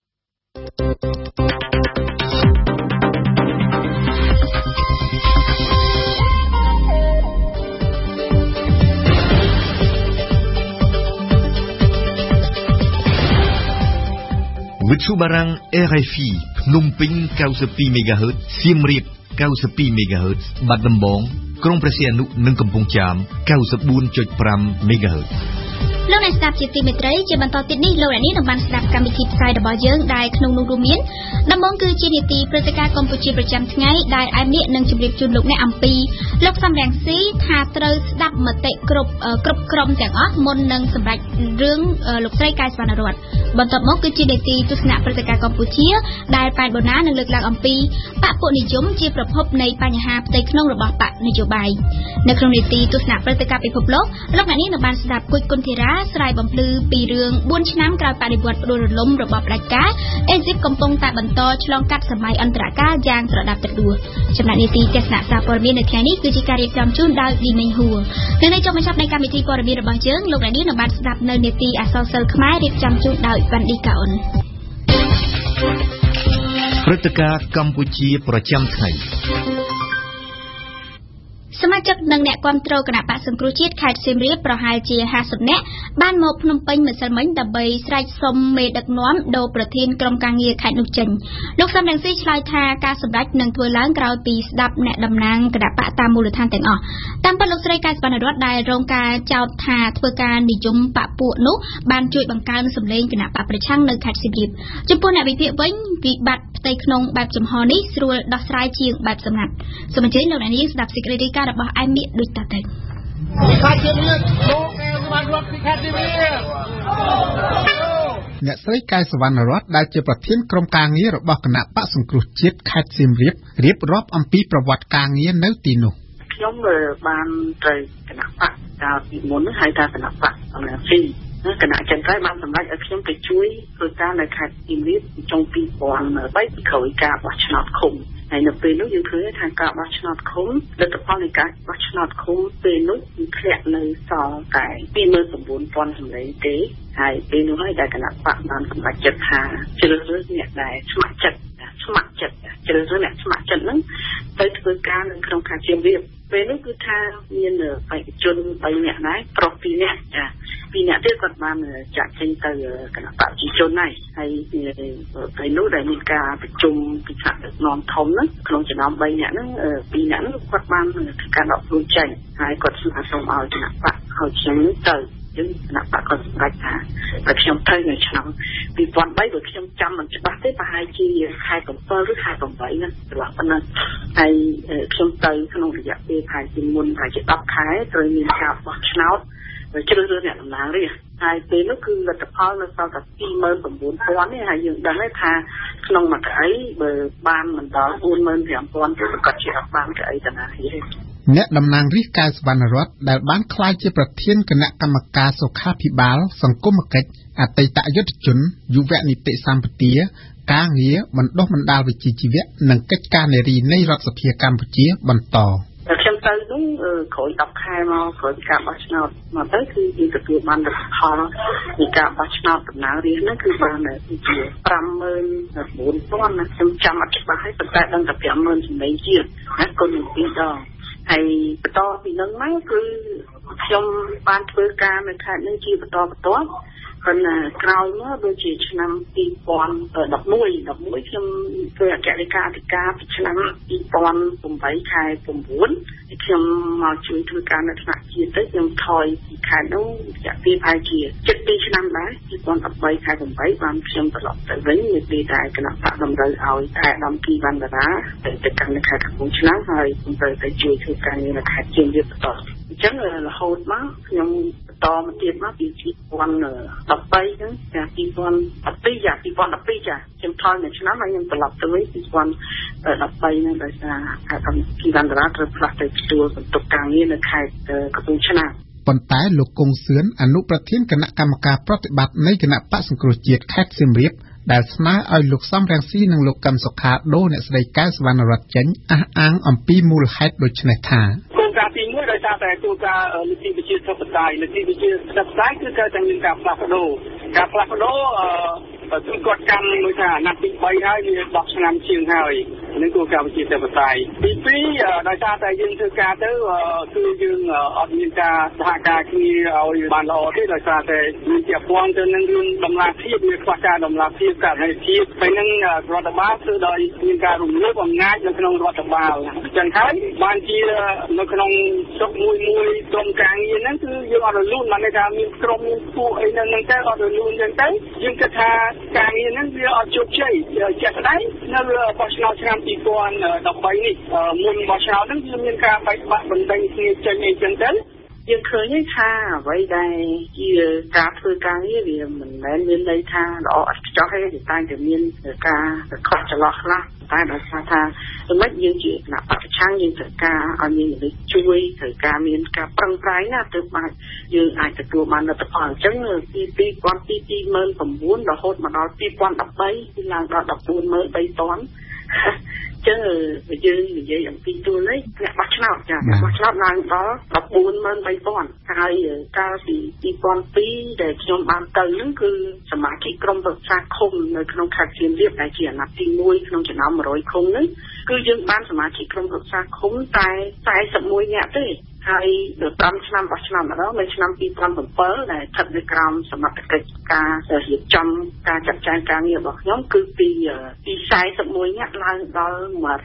Speaker 3: វិទ្យុបារាំង RFI ភ្នំពេញ92 MHz សៀមរាប92 MHz បាត់ដំបងក្រុងព្រះសីហនុនិងកំពង់ចាម 94.5 MHz
Speaker 2: លោកអ្នកស្ដាប់ជាទីមេត្រីជាបន្តទៀតនេះលោកអ្នកនាងនឹងបានស្ដាប់កម្មវិធីផ្សាយរបស់យើងដែលក្នុងនោះរួមមានដំបូងគឺជានីតិព្រឹត្តិការណ៍កម្ពុជាប្រចាំថ្ងៃដែលឯមនេះនឹងជម្រាបជូនលោកអ្នកអំពីលោកសំរងស៊ីថាត្រូវស្ដាប់មតិគ្រប់ក្រុមទាំងអស់មុននឹងសម្រេចរឿងលោកស្រីកែវសវណ្ណរតន៍បន្ទាប់មកគឺជានីតិទស្សនៈព្រឹត្តិការណ៍កម្ពុជាដែលប៉ែនបូណានឹងលើកឡើងអំពីបកពួកនិយមជាប្រភពនៃបញ្ហាផ្ទៃក្នុងរបស់បកនយោបាយនៅក្នុងនីតិទស្សនៈព្រឹត្តិការណ៍ពិភពលោកលោកអ្នកនាងនឹងបានស្ដាប់គួយគុណធីរ៉ាស្រាយបំភ្លឺពីរឿង4ឆ្នាំក្រោយបដិវត្តន៍ផ្ដួលរលំរបស់ផ្ដាច់ការអេស៊ីបកំពុងតែបន្តឆ្លងកាត់សម័យអន្តរកាលយ៉ាងត្រដាប់ត្រដួលចំណែកនីតិទស្សនៈសារព័ត៌មាននៅថ្ងៃនេះគឺជាការរៀបចំជូនដោយឌីមេងហួរនៅចុងបញ្ចប់នៃកម្មវិធីព័ត៌មានរបស់យើងលោកអ្នកនាងនឹងបានស្ដាប់នៅនីតិអក្សរសិល្ប៍ខ្មែររៀបចំជូនដោយវ៉ាន់ឌីកាអ៊ុន
Speaker 3: ព្រឹត្តិការណ៍កម្ពុជាប្រចាំថ្ងៃ
Speaker 2: សមាជិកនិងអ្នកគាំទ្រគណៈបក្សសង្គ្រោះជាតិខេត្តសៀមរាបប្រហែលជា50នាក់បានមកភ្នំពេញម្សិលមិញដើម្បីស្រែកសុំមេដឹកនាំដូរប្រធានក្រុមការងារខេត្តនោះចេញលោកសំរងស៊ីឆ្លើយថាការសម្រេចនឹងធ្វើឡើងក្រោយពីស្ដាប់អ្នកតំណាងគណៈបក្សតាមមូលដ្ឋានទាំងអស់តាមពិតលោកស្រីកែវសវណ្ណរតន៍ដែលរងការចោទថាធ្វើការនិយមបកពួកនោះបានជួយបង្កើនសម្លេងគណៈបក្សប្រឆាំងនៅខេត្តសៀមរាបចំពោះអ្នកវិភាគវិញវិបត្តិផ្ទៃក្នុងបែបចំហនេះស្រួលដោះស្រាយជាងបែបសម្ងាត់សូមអញ្ជើញលោកអ្នកនាងស្ដាប់សេចក្តីរាយការណ៍របស់ឯមនេះដូចតទៅ
Speaker 9: អ្នកស្រីកែវសវណ្ណរតន៍ដែលជាប្រធានក្រុមការងាររបស់គណៈបក្សសង្គ្រោះជាតិខេត្តសៀមរាបរៀបរាប់អំពីប្រវត្តិការងារនៅទីនោះ
Speaker 10: ខ្ញុំបានត្រូវគណៈបក្សកាលពីមុនហៅថាគណៈបក្សអំណាចស៊ីគណៈចន្ទ័យបានសម្រេចឲ្យខ្ញុំទៅជួយធ្វើការនៅខេត្តសៀមរាបចុង2003ពីក្រោយការបោះឆ្នោតឃុំហើយនៅពេលនោះយើងឃើញថាការបោះឆ្នោតឃុំលទ្ធផលនៃការបោះឆ្នោតឃុំពេលនោះគឺធ្លាក់នៅសល់តែ29000 សម្លេងទេហើយពេលនោះហើយដែលគណៈបក្សបានសម្រេចចិត្តថាជ្រើសរើសអ្នកដែលស្ម័គ្រចិត្តជ្រើសរើសអ្នកស្ម័គ្រចិត្តហ្នឹងទៅធ្វើការនៅក្នុងខេត្តសៀមរាបពេលនោះគឺថាមានបេក្ខជន3នាក់ដែរប្រុស2នាក់ចា2នាក់ទៀតគាត់បានចាក់ចេញទៅគណៈបព្វជិជនហើយពេលនោះដែលមានការប្រជុំពីថ្នាក់ដឹកនាំធំហ្នឹងក្នុងចំណោម3នាក់ហ្នឹង2នាក់ហ្នឹងគាត់បានធ្វើការដកខ្លួនចេញហើយគាត់ស្នើសុំឲ្យគណៈបព្វឲ្យខ្ញុំទៅយើងគណៈបព្វក៏សម្រេចថាតែខ្ញុំទៅនៅឆ្នាំ2003បើខ្ញុំចាំមិនច្បាស់ទេប្រហែលជាខែ7ឬខែ8ណារបស់ប៉ុណ្ណឹងហើយខ្ញុំទៅក្នុងរយៈពេលប្រហែលជាមុនប្រហែលជា10ខែត្រូវមានការបោះឆ្នោតជ្រើសរើសអ្នកតំណាងរាស្ត្រហើយពេលនោះគឺលទ្ធផលនៅសល់តែ29000នេះហើយយើងដឹងថាក្នុងមួយកៅអីបើបានមិនដល់45000ទេក៏ជាអត់បានកៅអីតំណាងរាស្ត្រ
Speaker 9: អ្នកតំណាងរាស្ត្រកែវសវណ្ណរតន៍ដែលបានក្លាយជាប្រធានគណៈកម្មការសុខាភិបាលសង្គមគិច្ចអតីតយុទ្ធជនយុវនីតិសម្បទាការងារបណ្ដុះបណ្ដាលវិជ្ជាជីវៈនិងកិច្ចការនារីនៃរដ្ឋសភាកម្ពុជាបន្ត
Speaker 10: ខ្ញុំទៅនោះក្រោយ10ខែមកក្រោយការបោះឆ្នោតមកទៅគឺយើងទទួលបានលទ្ធផលនៃការបោះឆ្នោតតំណាងរាស្ត្រហ្នឹងគឺបានជា59000ណាខ្ញុំចាំអត់ច្បាស់ហើយប៉ុន្តែដឹងតែ50000សម្លេងទៀតណាគុណនឹង2ដងហើយបន្តពីនឹងមកគឺខ្ញុំបានធ្វើការនៅខេត្តនេះជាបន្តបន្ទាប់ប៉ុន្តែក្រោយមកដូចជាឆ្នាំ2011ខ្ញុំធ្វើអគ្គលេខាធិការពីឆ្នាំ2008ខែ9ខ្ញុំមកជួយធ្វើការនៅថ្នាក់ជាតិទៅខ្ញុំថយពីខេត្តនោះរយៈពេលប្រហែលជា7-2ឆ្នាំដែរ2013ខែ8បានខ្ញុំត្រឡប់ទៅវិញនៅពេលដែលគណៈបកតម្រូវឲ្យតែអាដាមគីវ៉ាន់តារាទៅកាន់នៅខេត្តកំពង់ឆ្នាំហើយខ្ញុំទៅជួយធ្វើការងារនៅខេត្តជារៀបបន្តអញ្ចឹងរហូតមកខ្ញុំបន្តបន្តមកទៀតមកពី2013ហ្នឹងចា2012ចាខ្ញុំថយមួយឆ្នាំហើយខ្ញុំត្រឡប់ទៅវិញ2013ហ្នឹងដោយសារកម្មវិធីបណ្ដាត្រូវផ្លាស់ទៅទទួលបន្ទុកការងារនៅខេត្តកំពង់ឆ្នាំ
Speaker 9: ប៉ុន្តែលោកគង់សឿនអនុប្រធានគណៈកម្មការប្រតិបត្តិនៃគណៈបក្សសង្គ្រោះជាតិខេត្តសៀមរាបដែលស្នើឲ្យលោកសំរងស៊ីនិងលោកកឹមសុខាដូរអ្នកស្រីកែវសវណ្ណរតចេញអះអាងអំពីមូលហេតុដូចនេះថា
Speaker 11: គោលការណ៍ទី1ដោយសារតែគោលការណ៍នីតិវិទ្យាធិបតេយ្យគឺត្រូវតែមានការផ្លាស់ប្ដូរគឺគាត់កម្មមួយថាអាណត្តិទី3ហើយវា10ឆ្នាំជាងហើយនឹងគោលការណ៍វិជាធិបតេយ្យទី2ដោយសារតែយើងធ្វើការទៅគឺយើងអត់មានការសហការគ្នាឲ្យបានល្អទេដោយសារតែមានជាពាន់ទៅនឹងរឿងដំណាភាពមានខ្វះការដំណាភាពករណីភាពហើយនឹងរដ្ឋបាលគឺដោយមានការរំលោភអំណាចនៅក្នុងរដ្ឋបាលអញ្ចឹងហើយបានជានៅក្នុងស្រុកមួយក្រុមការងារហ្នឹងគឺយើងអត់រលូនបានថាមានក្រុមមានពួកអីហ្នឹងទៅអត់រលូនអញ្ចឹងទៅយើងគិតថាការងារហ្នឹងវាអត់ជោគជ័យជាក់ស្ដែងនៅបោះឆ្នោតឆ្នាំ2013នេះមុនបោះឆ្នោតហ្នឹងវាមានការបែកបាក់បណ្ដេញគ្នាចេញអីចឹងទៅ
Speaker 10: យើងឃើញថាអ្វីដែលជាការធ្វើការងារវាមិនមែនមានន័យថាល្អឥតខ្ចោះទេតែតែមានការខុសចន្លោះខ្លះតែដោយសារថាសម្រាប់យើងជាគណៈបព្វឆាំងយើងត្រូវការឲ្យមានមនុស្សជួយត្រូវការមានការប្រឹងប្រែងណាទើបបានយើងអាចទទួលបានលទ្ធផលអញ្ចឹងពី2009រហូតមកដល់2013គឺឡើងដល់143,000ចឹងយើងនិយាយអំពីទួលនេះអ្នកបោះឆ្នោតអ្នកបោះឆ្នោតឡើងដល់143,000ហើយកាលពី2002ដែលខ្ញុំបានទៅហ្នឹងគឺសមាជិកក្រុមប្រឹក្សាឃុំនៅក្នុងខេត្តសៀមរាបដែលជាអាណត្តិទី1ក្នុងចំណោម100ឃុំហ្នឹងគឺយើងបានសមាជិកក្រុមប្រឹក្សាឃុំតែ41នាក់ទេហើយ5ឆ្នាំបោះឆ្នោតម្ដងនៅឆ្នាំ2007ដែលស្ថិតនៅក្រោមសមត្ថកិច្ចការរៀបចំការចាត់ចែងការងាររបស់ខ្ញុំគឺពី41នាក់ឡើងដល់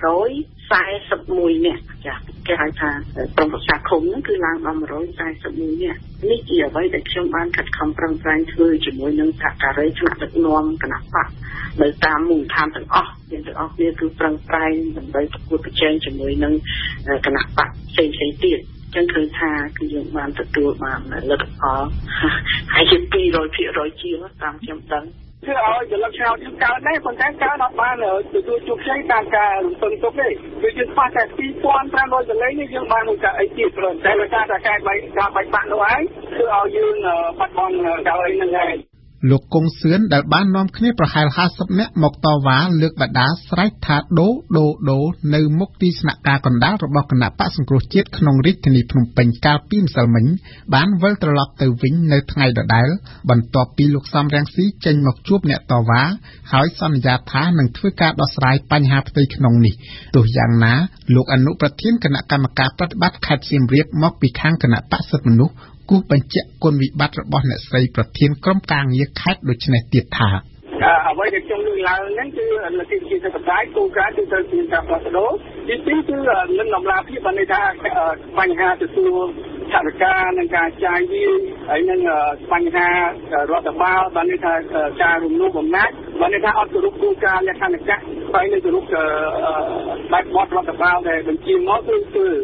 Speaker 10: 141នាក់ចាគេហៅថាក្រុមប្រឹក្សាឃុំហ្នឹងគឺឡើងដល់141នាក់នេះជាអ្វីដែលខ្ញុំបានខិតខំប្រឹងប្រែងធ្វើជាមួយនឹងសហការីថ្នាក់ដឹកនាំគណៈបកនៅតាមមូលដ្ឋានទាំងអស់យើងទាំងអស់គ្នាគឺប្រឹងប្រែងដើម្បីប្រកួតប្រជែងជាមួយនឹងគណៈបកផ្សេងៗទៀតចឹងឃើញថាគឺយើងបានទទួលបានលទ្ធផលហើយជា200%ជាងតាមខ្ញុំដឹង
Speaker 11: គឺឲ្យចលនាឆ្នោតយើងកើតដែរប៉ុន្តែកើតអត់បានទទួលជោគជ័យតាមការរំពឹងទុកទេគឺយើងខ្វះតែ2,500ដុល្លារនេះយើងបានមួយតែអីទៀតព្រោះតែដោយសារតែការបែកបាក់នោះឯងគឺឲ្យយើងបាត់បង់ដល់អីហ្នឹងឯង
Speaker 9: លោកគង់សឿនដែលបាននាំគ្នាប្រហែល50នាក់មកតវ៉ាលើកបដាស្រែកថាដូនៅមុខទីស្នាក់ការកណ្ដាលរបស់គណៈបក្សសង្គ្រោះជាតិក្នុងរាជធានីភ្នំពេញកាលពីម្សិលមិញបានវិលត្រឡប់ទៅវិញនៅថ្ងៃដដែលបន្ទាប់ពីលោកសំរងស៊ីចេញមកជួបអ្នកតវ៉ាហើយសន្យាថានឹងធ្វើការដោះស្រាយបញ្ហាផ្ទៃក្នុងនេះទោះយ៉ាងណាលោកអនុប្រធានគណៈកម្មការប្រតិបត្តិខេត្តសៀមរាបមកពីខាងគណៈបក្សសិទ្ធិមនុស្សគូបញ្ជាក់គុណវិបត្តិរបស់អ្នកស្រីប្រធានក្រុមការងារខេត្តដូចនេះទៀតថា
Speaker 11: អ្វីដែលខ្ញុំលើកឡើងហ្នឹងគឺលទ្ធិជាសកតាយគោលការណ៍គឺត្រូវមានការផ្លាស់ប្ដូរទី2គឺនឹងដំណាភាពបានន័យថាបញ្ហាទទួលថវិកានិងការចាយវាយហើយនឹងបញ្ហារដ្ឋបាលបានន័យថាការរំលោភអំណាចបានន័យថាអត់គោរពគោលការណ៍លក្ខណៈកាហើយនឹងគោរពបែបបទរដ្ឋបាលដែលបញ្ជាមកគឺ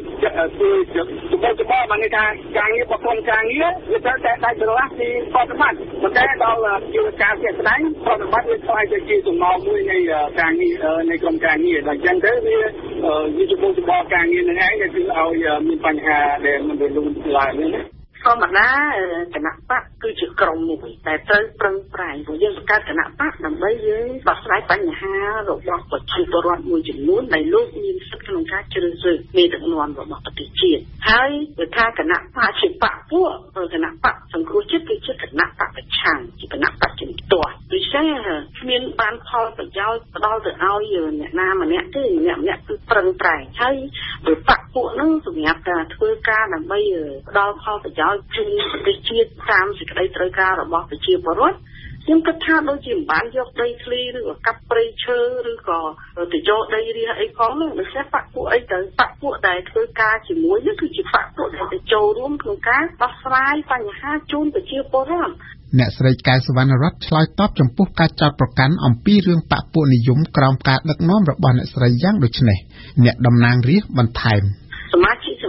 Speaker 11: ច្បាប់បានន័យថាការងាររបស់ក្រុមការងារវាត្រូវតែដាច់ស្រឡះពីប្រតិបត្តិប៉ុន្តែដល់ជាការជាក់ស្ដែងប្រតិបត្តិវាខ្លាយទៅជាចំណងមួយនៃការងារនៃក្រុមការងារដល់អញ្ចឹងទៅវាជាបុគ្គលការងារនឹងឯងដែលគឺឲ្យមានបញ្ហាដែលមិនរលូនឡើងនេះ
Speaker 10: ធម្មតាគណៈបកគឺជាក្រុមមួយតែត្រូវប្រឹងប្រែងព្រោះយើងបង្កើតគណៈបកដើម្បីយើងដោះស្រាយបញ្ហារបស់ប្រជាពលរដ្ឋមួយចំនួនដែលលោកមានសិទ្ធិក្នុងការជ្រើសរើសមេដឹកនាំរបស់ប្រទេសជាតិហើយបើថាគណៈបកជាបកពួកគណៈបកសង្គ្រោះជាតិគឺជាគណៈបកប្រឆាំងជាគណៈបកជំទាស់ដូច្នេះគ្មានបានផលប្រយោជន៍ផ្ដល់ទៅឲ្យអ្នកណាម្នាក់ទេម្នាក់គឺប្រឹងប្រែងហើយបើបកពួកហ្នឹងសម្រាប់ការធ្វើការដើម្បីផ្ដល់ផលប្រយោជន៍ជូនប្រទេសជាតិតាមសេចក្តីត្រូវការរបស់ប្រជាពលរដ្ឋខ្ញុំគិតថាដូចជាមិនបានយកដីធ្លីឬក៏កាប់ព្រៃឈើឬក៏ទៅយកដីរាអីផងនោះដូច្នេះបកពួកអីទៅបកពួកដែលធ្វើការជាមួយនេះគឺជាបកពួកដែលទៅចូលរួមក្នុងការដោះស្រាយបញ្ហាជូនប្រជាពលរដ្ឋ
Speaker 9: អ្នកស្រីកែវសវណ្ណរតឆ្លើយតបចំពោះការចោទប្រកាន់អំពីរឿងបកពួកនិយមក្រោមការដឹកនាំរបស់អ្នកស្រីយ៉ាងដូចនេះអ្នកតំណាងរាស្ត្របន្ថែម
Speaker 10: សមាជិកស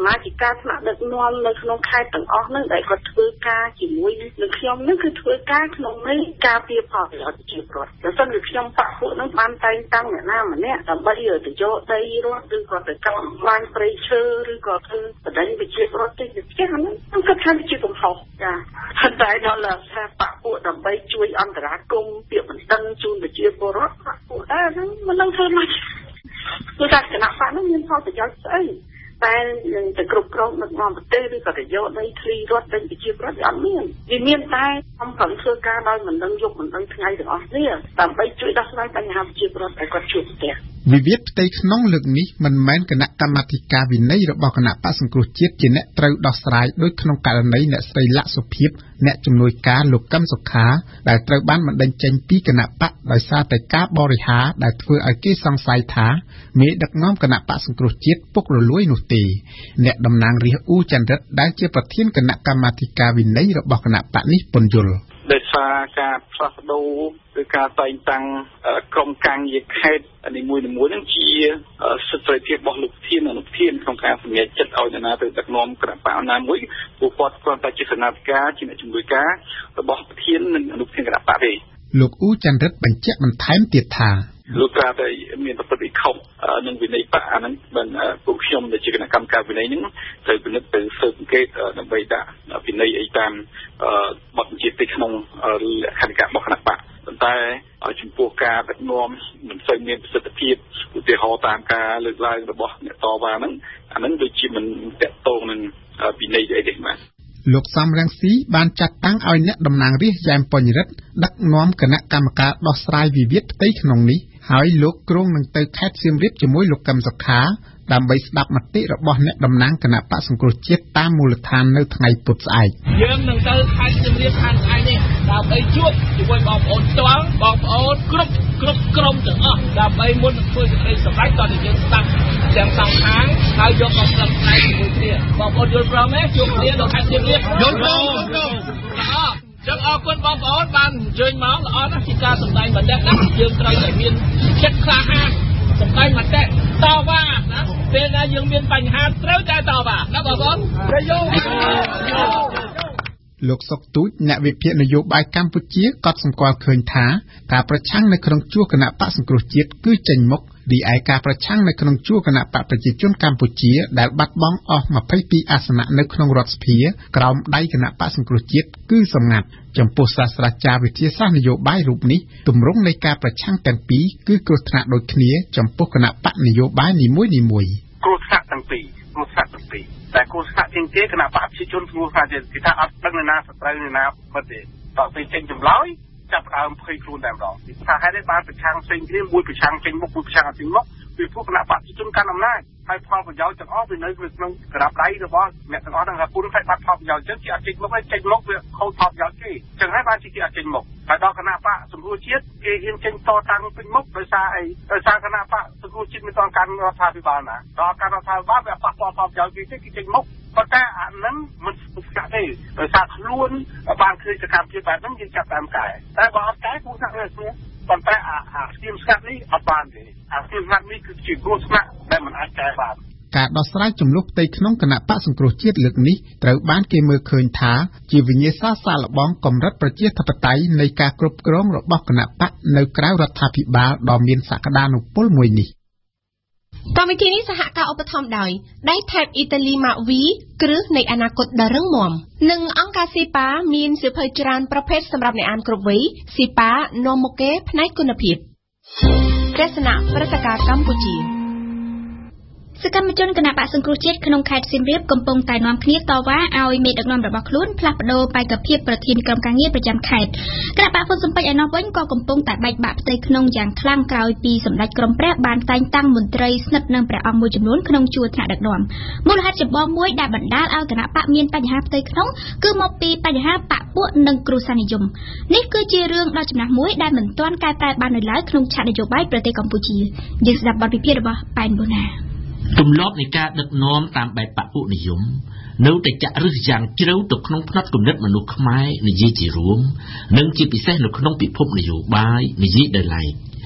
Speaker 10: ណាជាការថ្នាក់ដឹកនាំនៅក្នុងខេត្តទាំងអស់ហ្នឹងដែលគាត់ធ្វើការជាមួយនឹងខ្ញុំហ្នឹងគឺធ្វើការក្នុងន័យការពារផលប្រយោជន៍ប្រជាពលរដ្ឋបើមិនគឺខ្ញុំបកពួកហ្នឹងបានតែងតាំងអ្នកណាម្នាក់ដើម្បីទៅយកដីរដ្ឋឬក៏ទៅកាប់បំផ្លាញព្រៃឈើឬក៏ធ្វើបដិញ្ញាប្រជាពលរដ្ឋទៅផ្ទះហ្នឹងគាត់ថាជាកំហុសចាប៉ុន្តែដល់ថាបកពួកដើម្បីជួយអន្តរាគមន៍ពាក្យបណ្ដឹងជូនប្រជាពលរដ្ឋបកពួកដែរហ្នឹងមិនដឹងធ្វើម៉េចគឺថាគណៈបកហ្នឹងមានផលប្រយោជន៍ស្អីតែនឹងទៅគ្រប់គ្រងដឹកនាំប្រទេសឬក៏ទៅយកដីធ្លីរដ្ឋទៅប្រជាពលរដ្ឋអត់មានវាមានតែអំប្រឹងធ្វើការដោយមិនដឹងយប់មិនដឹងថ្ងៃទាំងអស់នេះដើម្បីជួយដោះស្រាយបញ្ហាប្រជាពលរដ្ឋដែលគាត់ជួបប្រទះ
Speaker 9: វិវាទផ្ទៃក្នុងលើកនេះមិនមែនគណៈកម្មាធិការវិន័យរបស់គណៈបក្សសង្គ្រោះជាតិជាអ្នកត្រូវដោះស្រាយដោយក្នុងករណីអ្នកស្រីលក្ខសុភាពអ្នកជំនួយការលោកកឹមសុខាដែលត្រូវបានបណ្តេញចេញពីគណៈបកដោយសារតែការបរិហារដែលធ្វើឲ្យគេសង្ស័យថាមេដឹកនាំគណៈបក្សសង្គ្រោះជាតិពុករលួយនោះទេអ្នកតំណាងរាស្ត្រអ៊ូចន្ទរិទ្ធដែលជាប្រធានគណៈកម្មាធិការវិន័យរបស់គណៈបកនេះពន្យល់
Speaker 11: ដោយសារការផ្លាស់ប្ដូរឬការតែងតាំងក្រុមការងារខេត្តនីមួយៗនឹងជាសិទ្ធិសេរីភាពរបស់លោកធានអនុធានក្នុងការសម្រេចចិត្តឲ្យអ្នកណាទៅដឹកនាំគណៈបកណាមួយពួកគាត់គ្រាន់តែជាគណៈការជាអ្នកជំនួយការរបស់ប្រធាននិងអនុធានគណៈបកទេ
Speaker 9: លោកអ៊ូចន្ទរិទ្ធបញ្ជាក់បន្ថែមទៀតថា
Speaker 11: លោកថាតែមានប្រតិខុសនឹងវិន័យបកអាហ្នឹងបានពួកខ្ញុំដែលជាគណៈកម្មការវិន័យហ្នឹងត្រូវពិនិត្យទៅស៊ើបអង្កេតដើម្បីដាក់វិន័យអីតាមបទបញ្ជាទីក្នុងលក្ខណៈរបស់គណៈបកប៉ុន្តែចំពោះការដឹកនាំមិនសូវមានប្រសិទ្ធភាពឧទាហរណ៍តាមការលើកឡើងរបស់អ្នកតវ៉ាហ្នឹងអាហ្នឹងដូចជាមិនតកតងនឹងវិន័យអីទេបាទ
Speaker 9: លោកសំរងស៊ីបានចាត់តាំងឲ្យអ្នកតំណាងរាស្ត្រយ៉ែមពញ្ញរិទ្ធដឹកនាំគណៈកម្មការដោះស្រាយវិវាទផ្ទៃក្នុងនេះហើយលោកគ្រងនឹងទៅខេត្តសៀមរាបជាមួយលោកកឹមសុខាដើម្បីស្ដាប់មតិរបស់អ្នកតំណាងគណៈបក្សសង្គ្រោះជាតិតាមមូលដ្ឋាននៅថ្ងៃពុធស្អែក
Speaker 6: យើងនឹងទៅខេត្តសៀមរាបខាងស្អែកនេះដើម្បីជួបជាមួយបងប្អូនផ្ទាល់បងប្អូនគ្រប់ក្រុមទាំងអស់ដើម្បីមុននឹងធ្វើសេចក្តីសម្រេចតើយើងស្ដាប់ទាំងសងខាងហើយយកមកស្ដាប់ផ្នែកជាមួយគ្នាបងប្អូនយល់ព្រមទេជួបគ្នានៅខេត្តសៀមរាបយល់ព្រមចឹងអរគុណបងប្អូនបានអញ្ជើញមកល្អណាស់ជាការសម្ដែងមតិណាយើងត្រូវតែមានចិត្តក្លាហានសម្ដែងមតិតវ៉ាណាពេលណាយើងមានបញ្ហាត្រូវតែតវ៉ាណាបងប្អូនប្រយោគ
Speaker 9: លោកសុកទូចអ្នកវិភាគនយោបាយកម្ពុជាក៏សម្គាល់ឃើញថាការប្រឆាំងនៅក្នុងជួរគណៈបក្សសង្គ្រោះជាតិគឺចេញមុខរីឯការប្រឆាំងនៅក្នុងជួរគណៈបកប្រជាជនកម្ពុជាដែលបាត់បង់អស់22អាសនៈនៅក្នុងរដ្ឋសភាក្រោមដៃគណៈបកសង្គ្រោះជាតិគឺសម្ងាត់ចំពោះសាស្ត្រាចារ្យវិទ្យាសាស្ត្រនយោបាយរូបនេះទម្រង់នៃការប្រឆាំងទាំងពីរគឺគ្រោះថ្នាក់ដូចគ្នាចំពោះគណៈបកនយោបាយនីមួយៗ
Speaker 11: គ្រោះថ្នាក់ទាំងពីរតែគ្រោះថ្នាក់ជាងគេគណៈបកប្រជាជនគ្រោះថ្នាក់គេថាអត់ដឹងនរណាសត្រូវនរណាពិតទេតោះពេលចេញចម្លើយចាប់ដើមភ័យខ្លួនតែម្ដងថាហេតុនេះបានប្រឆាំងផ្សេងគ្នាមួយប្រឆាំងចេញមុខមួយប្រឆាំងអត់ចេញមុខពីពួកគណៈបកប្រជាជនកាន់អំណាចហើយផលប្រយោជន៍ទាំងអស់វានៅក្នុងក្រាបដៃរបស់អ្នកទាំងអស់ហ្នឹងថាពួកគាត់បាត់ផលប្រយោជន៍ចឹងគេអត់ចេញមុខទេចេញមុខវាខូចផលប្រយោជន៍គេចឹងហើយបានជាគេអត់ចេញមុខហើយដល់គណៈបកសង្គ្រោះជាតិគេហ៊ានចេញតតាំងពេញមុខដោយសារអីដោយសារគណៈបកសង្គ្រោះជាតិមិនទាន់កាន់រដ្ឋាភិបាលណាដល់កាន់រដ្ឋាភិបាលវាប៉ះពាល់ផលប្រយោជន៍គេគេចេញមុខប៉ុន្តែអានឹងមិនស្គាល់ទេដោយសារខ្លួនបានឃើញសកម្មភាពបែបហ្នឹងយើងចាប់តាមកែតែបើអត់កែគូថាវាស្គាល់ប៉ុន្តែអាស្គីមស្កាត់នេះអត់បានទេអាស្គីមស្កាត់នេះគឺជាគ្រោះថ្នាក់ដែលមិនអាចកែបាន
Speaker 9: ការដោះស្រាយចំនួនផ្ទៃក្នុងគណៈបកសង្គ្រោះជាតិលើកនេះត្រូវបានគេមើលឃើញថាជាវិញ្ញាសាសាកល្បងកម្រិតប្រជាធិបតេយ្យនៃការគ្រប់គ្រងរបស់គណៈបកនៅក្រៅរដ្ឋាភិបាលដ៏មានសក្តានុពលមួយនេះ
Speaker 1: កម្មវិធីនេះសហការឧបត្ថម្ភដោយដៃថេបអ៊ីតាលីម៉ាវី គ្រឹះនៃអនាគតដ៏រឹងមាំនិងអង្គការស៊ីប៉ាមានសៀវភៅច្រើនប្រភេទសម្រាប់អ្នកអានគ្រប់វ័យស៊ីប៉ានាំមុខគេផ្នែកគុណភាពទស្សនៈព្រឹត្តិការណ៍កម្ពុជា
Speaker 2: សកម្មជនគណៈបក្សសង្គ្រោះជាតិក្នុងខេត្តសៀមរាបកំពុងតែនាំគ្នាតវ៉ាឲ្យមេដឹកនាំរបស់ខ្លួនផ្លាស់ប្ដូរបេក្ខភាពប្រធានក្រុមការងារប្រចាំខេត្តគណៈបកហ៊ុនស៊ុនពេជ្រឯណោះវិញក៏កំពុងតែបែកបាក់ផ្ទៃក្នុងយ៉ាងខ្លាំងក្រោយពីសម្ដេចក្រមព្រះបានតែងតាំងមន្ត្រីស្និទ្ធនឹងព្រះអង្គមួយចំនួនក្នុងជួរថ្នាក់ដឹកនាំមូលហេតុចម្បងមួយដែលបណ្ដាលឲ្យគណៈបកមានបញ្ហាផ្ទៃក្នុងគឺមកពីបញ្ហាបកពួកនិងគ្រួសារនិយមនេះគឺជារឿងដ៏ចំណាស់មួយដែលមិនទាន់កែប្រែបាននៅឡើយក្នុងឆាកនយោបាយប្រទេសកម្ពុជាយើងស្ដាប់បទវិភាគរបស់ប៉ែនបូណា
Speaker 12: ទម្លាប់នៃការដឹកនាំតាមបែបបពុនិយមនៅតែចាក់ឫសយ៉ាងជ្រៅទៅក្នុងផ្នត់គំនិតមនុស្សខ្មែរនិយាយជារួមនិងជាពិសេសនៅក្នុងពិភពនយោបាយនិយាយដោយឡែក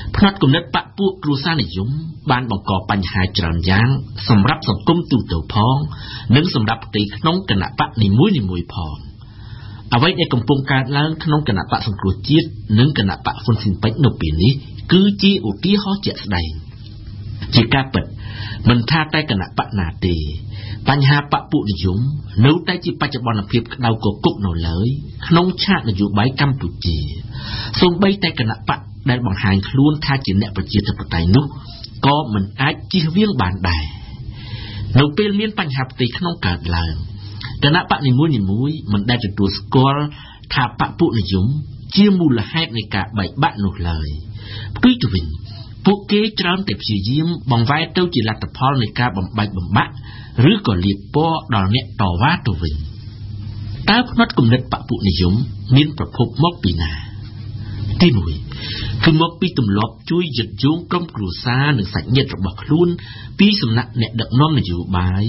Speaker 12: ផ្នត់គំនិតបកពួកគ្រួសារនិយមបានបង្កបញ្ហាច្រើនយ៉ាងសម្រាប់សង្គមទូទៅផងនិងសម្រាប់ផ្ទៃក្នុងគណៈបកនីមួយៗផងអ្វីដែលកំពុងកើតឡើងក្នុងគណៈបកសង្គ្រោះជាតិនិងគណៈបកហ៊ុនស៊ិនប៉ិចនៅពេលនេះគឺជាឧទាហរណ៍ជាក់ស្ដែងជាការពិតមិនថាតែគណៈបកណាទេបញ្ហាបកពួកនិយមនៅតែជាបច្ចុប្បន្នភាពក្តៅគគុកនៅឡើយក្នុងឆាកនយោបាយកម្ពុជាសូម្បីតែគណៈបកដែលបង្ហាញខ្លួនថាជាអ្នកប្រជាធិបតេយ្យនោះក៏មិនអាចជៀសវាងបានដែរនៅពេលមានបញ្ហាផ្ទៃក្នុងកើតឡើងគណៈបកនីមួយៗមិនដែលទទួលស្គាល់ថាបកពួកនិយមជាមូលហេតុនៃការបែកបាក់នោះឡើយផ្ទុយទៅវិញពួកគេច្រើនតែព្យាយាមបង្វែរទៅជាលទ្ធផលនៃការបំបែកបំបាក់ឬក៏លាបពណ៌ដល់អ្នកតវ៉ាទៅវិញតើផ្នត់គំនិតបកពួកនិយមមានប្រភពមកពីណាទី1គឺមកពីទម្លាប់ជួយយឹតយោងក្រុមគ្រួសារនិងសាច់ញាតិរបស់ខ្លួនពីសំណាក់អ្នកដឹកនាំនយោបាយ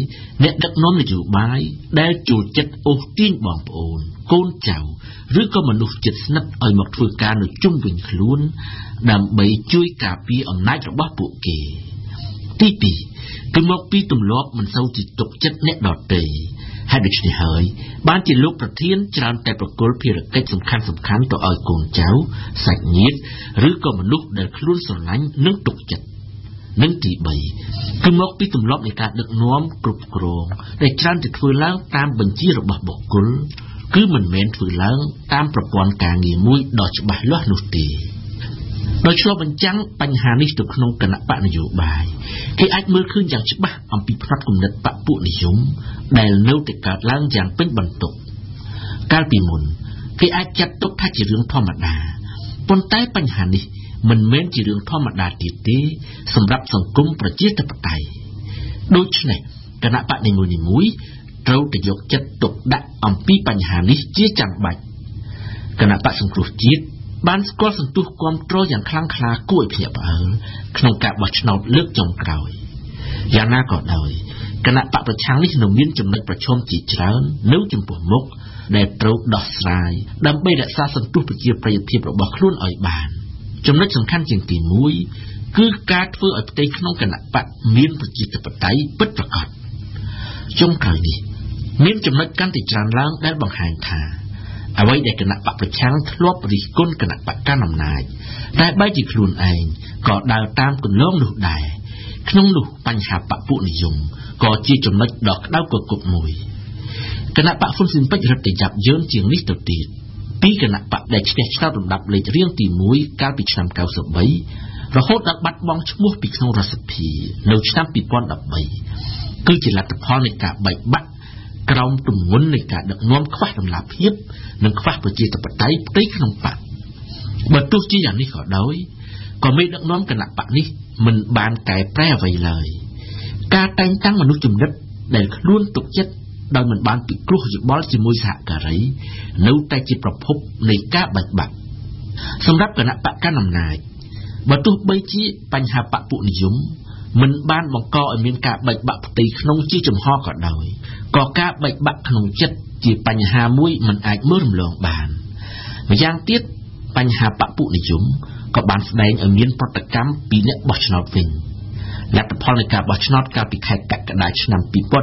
Speaker 12: ដែលចូលចិត្តអូសទាញបងប្អូនកូនចៅឬក៏មនុស្សជិតស្និទ្ធឲ្យមកធ្វើការនៅជុំវិញខ្លួនដើម្បីជួយការពារអំណាចរបស់ពួកគេទី2គឺមកពីទម្លាប់មិនសូវជាទុកចិត្តអ្នកដទៃហើយដូច្នេះហើយបានជាលោកប្រធានច្រើនតែប្រគល់ភារកិច្ចសំខាន់ៗទៅឲ្យកូនចៅសាច់ញាតិឬក៏មនុស្សដែលខ្លួនស្រឡាញ់និងទុកចិត្តនិងទី3គឺមកពីទម្លាប់នៃការដឹកនាំគ្រប់គ្រងដែលច្រើនតែធ្វើឡើងតាមបញ្ជារបស់បុគ្គលគឺមិនមែនធ្វើឡើងតាមប្រព័ន្ធការងារមួយដ៏ច្បាស់លាស់នោះទេដោយឆ្លុះបញ្ចាំងបញ្ហានេះទៅក្នុងគណៈបកនយោបាយគេអាចមើលឃើញយ៉ាងច្បាស់អំពីផ្នត់គំនិតបកពួកនិយមដែលនៅតែកើតឡើងយ៉ាងពេញបន្ទុកកាលពីមុនគេអាចចាត់ទុកថាជារឿងធម្មតាប៉ុន្តែបញ្ហានេះមិនមែនជារឿងធម្មតាទៀតទេសម្រាប់សង្គមប្រជាធិបតេយ្យដូច្នេះគណៈបកនីមួយៗត្រូវតែយកចិត្តទុកដាក់អំពីបញ្ហានេះជាចាំបាច់គណៈបកសង្គ្រោះជាតិបានស្គាល់សន្ទុះគាំទ្រយ៉ាងខ្លាំងក្លាគួរឲ្យភ្ញាក់ផ្អើលក្នុងការបោះឆ្នោតលើកចុងក្រោយយ៉ាងណាក៏ដោយគណៈបកប្រឆាំងនេះនៅមានចំណុចប្រឈមជាច្រើននៅចំពោះមុខដែលត្រូវដោះស្រាយដើម្បីរក្សាសន្ទុះប្រជាប្រិយភាពរបស់ខ្លួនឲ្យបានចំណុចសំខាន់ជាងទី1គឺការធ្វើឲ្យផ្ទៃក្នុងគណៈបកមានប្រជាធិបតេយ្យពិតប្រាកដចុងក្រោយនេះមានចំណុចកាន់តែច្រើនឡើងដែលបង្ហាញថាអ្វីដែលគណៈបកប្រឆាំងធ្លាប់រិះគន់គណៈបកកាន់អំណាចតែបែរជាខ្លួនឯងក៏ដើរតាមគន្លងនោះដែរក្នុងនោះបញ្ហាបកពួកនិយមក៏ជាចំណុចដ៏ក្តៅគគុកមួយគណៈបកហ៊ុនស៊ិនប៉ិចរត់ទៅចាប់យើងជាងនេះទៅទៀតពីគណៈបកដែលឈ្នះឆ្នោតលំដាប់លេខរៀងទី1កាលពីឆ្នាំ93រហូតដល់បាត់បង់ឈ្មោះពីក្នុងរដ្ឋសភានៅឆ្នាំ2013គឺជាលទ្ធផលនៃការបែកបាក់ក្រោមទម្ងន់នៃការដឹកនាំខ្វះតម្លាភាពនិងខ្វះប្រជាធិបតេយ្យផ្ទៃក្នុងបកបើទោះជាយ៉ាងនេះក៏ដោយក៏មេដឹកនាំគណៈបកនេះមិនបានកែប្រែអ្វីឡើយការតែងតាំងមនុស្សជំនិតដែលខ្លួនទុកចិត្តដោយមិនបានពិគ្រោះយោបល់ជាមួយសហការីនៅតែជាប្រភពនៃការបែកបាក់សម្រាប់គណៈបកកណ្ដាលអំណាចបើទោះបីជាបញ្ហាបកពួកនិយមមិនបានបង្កឲ្យមានការបែកបាក់ផ្ទៃក្នុងជាចំហក៏ដោយក៏ការបែកបាក់ក្នុងចិត្តជាបញ្ហាមួយមិនអាចមើលរំលងបានម្យ៉ាងទៀតបញ្ហាបកពួកនិយមក៏បានស្ដែងឲ្យមានប្រតិកម្មពីអ្នកបោះឆ្នោតវិញលទ្ធផលនៃការបោះឆ្នោតកាលពីខែកក្កដាឆ្នាំ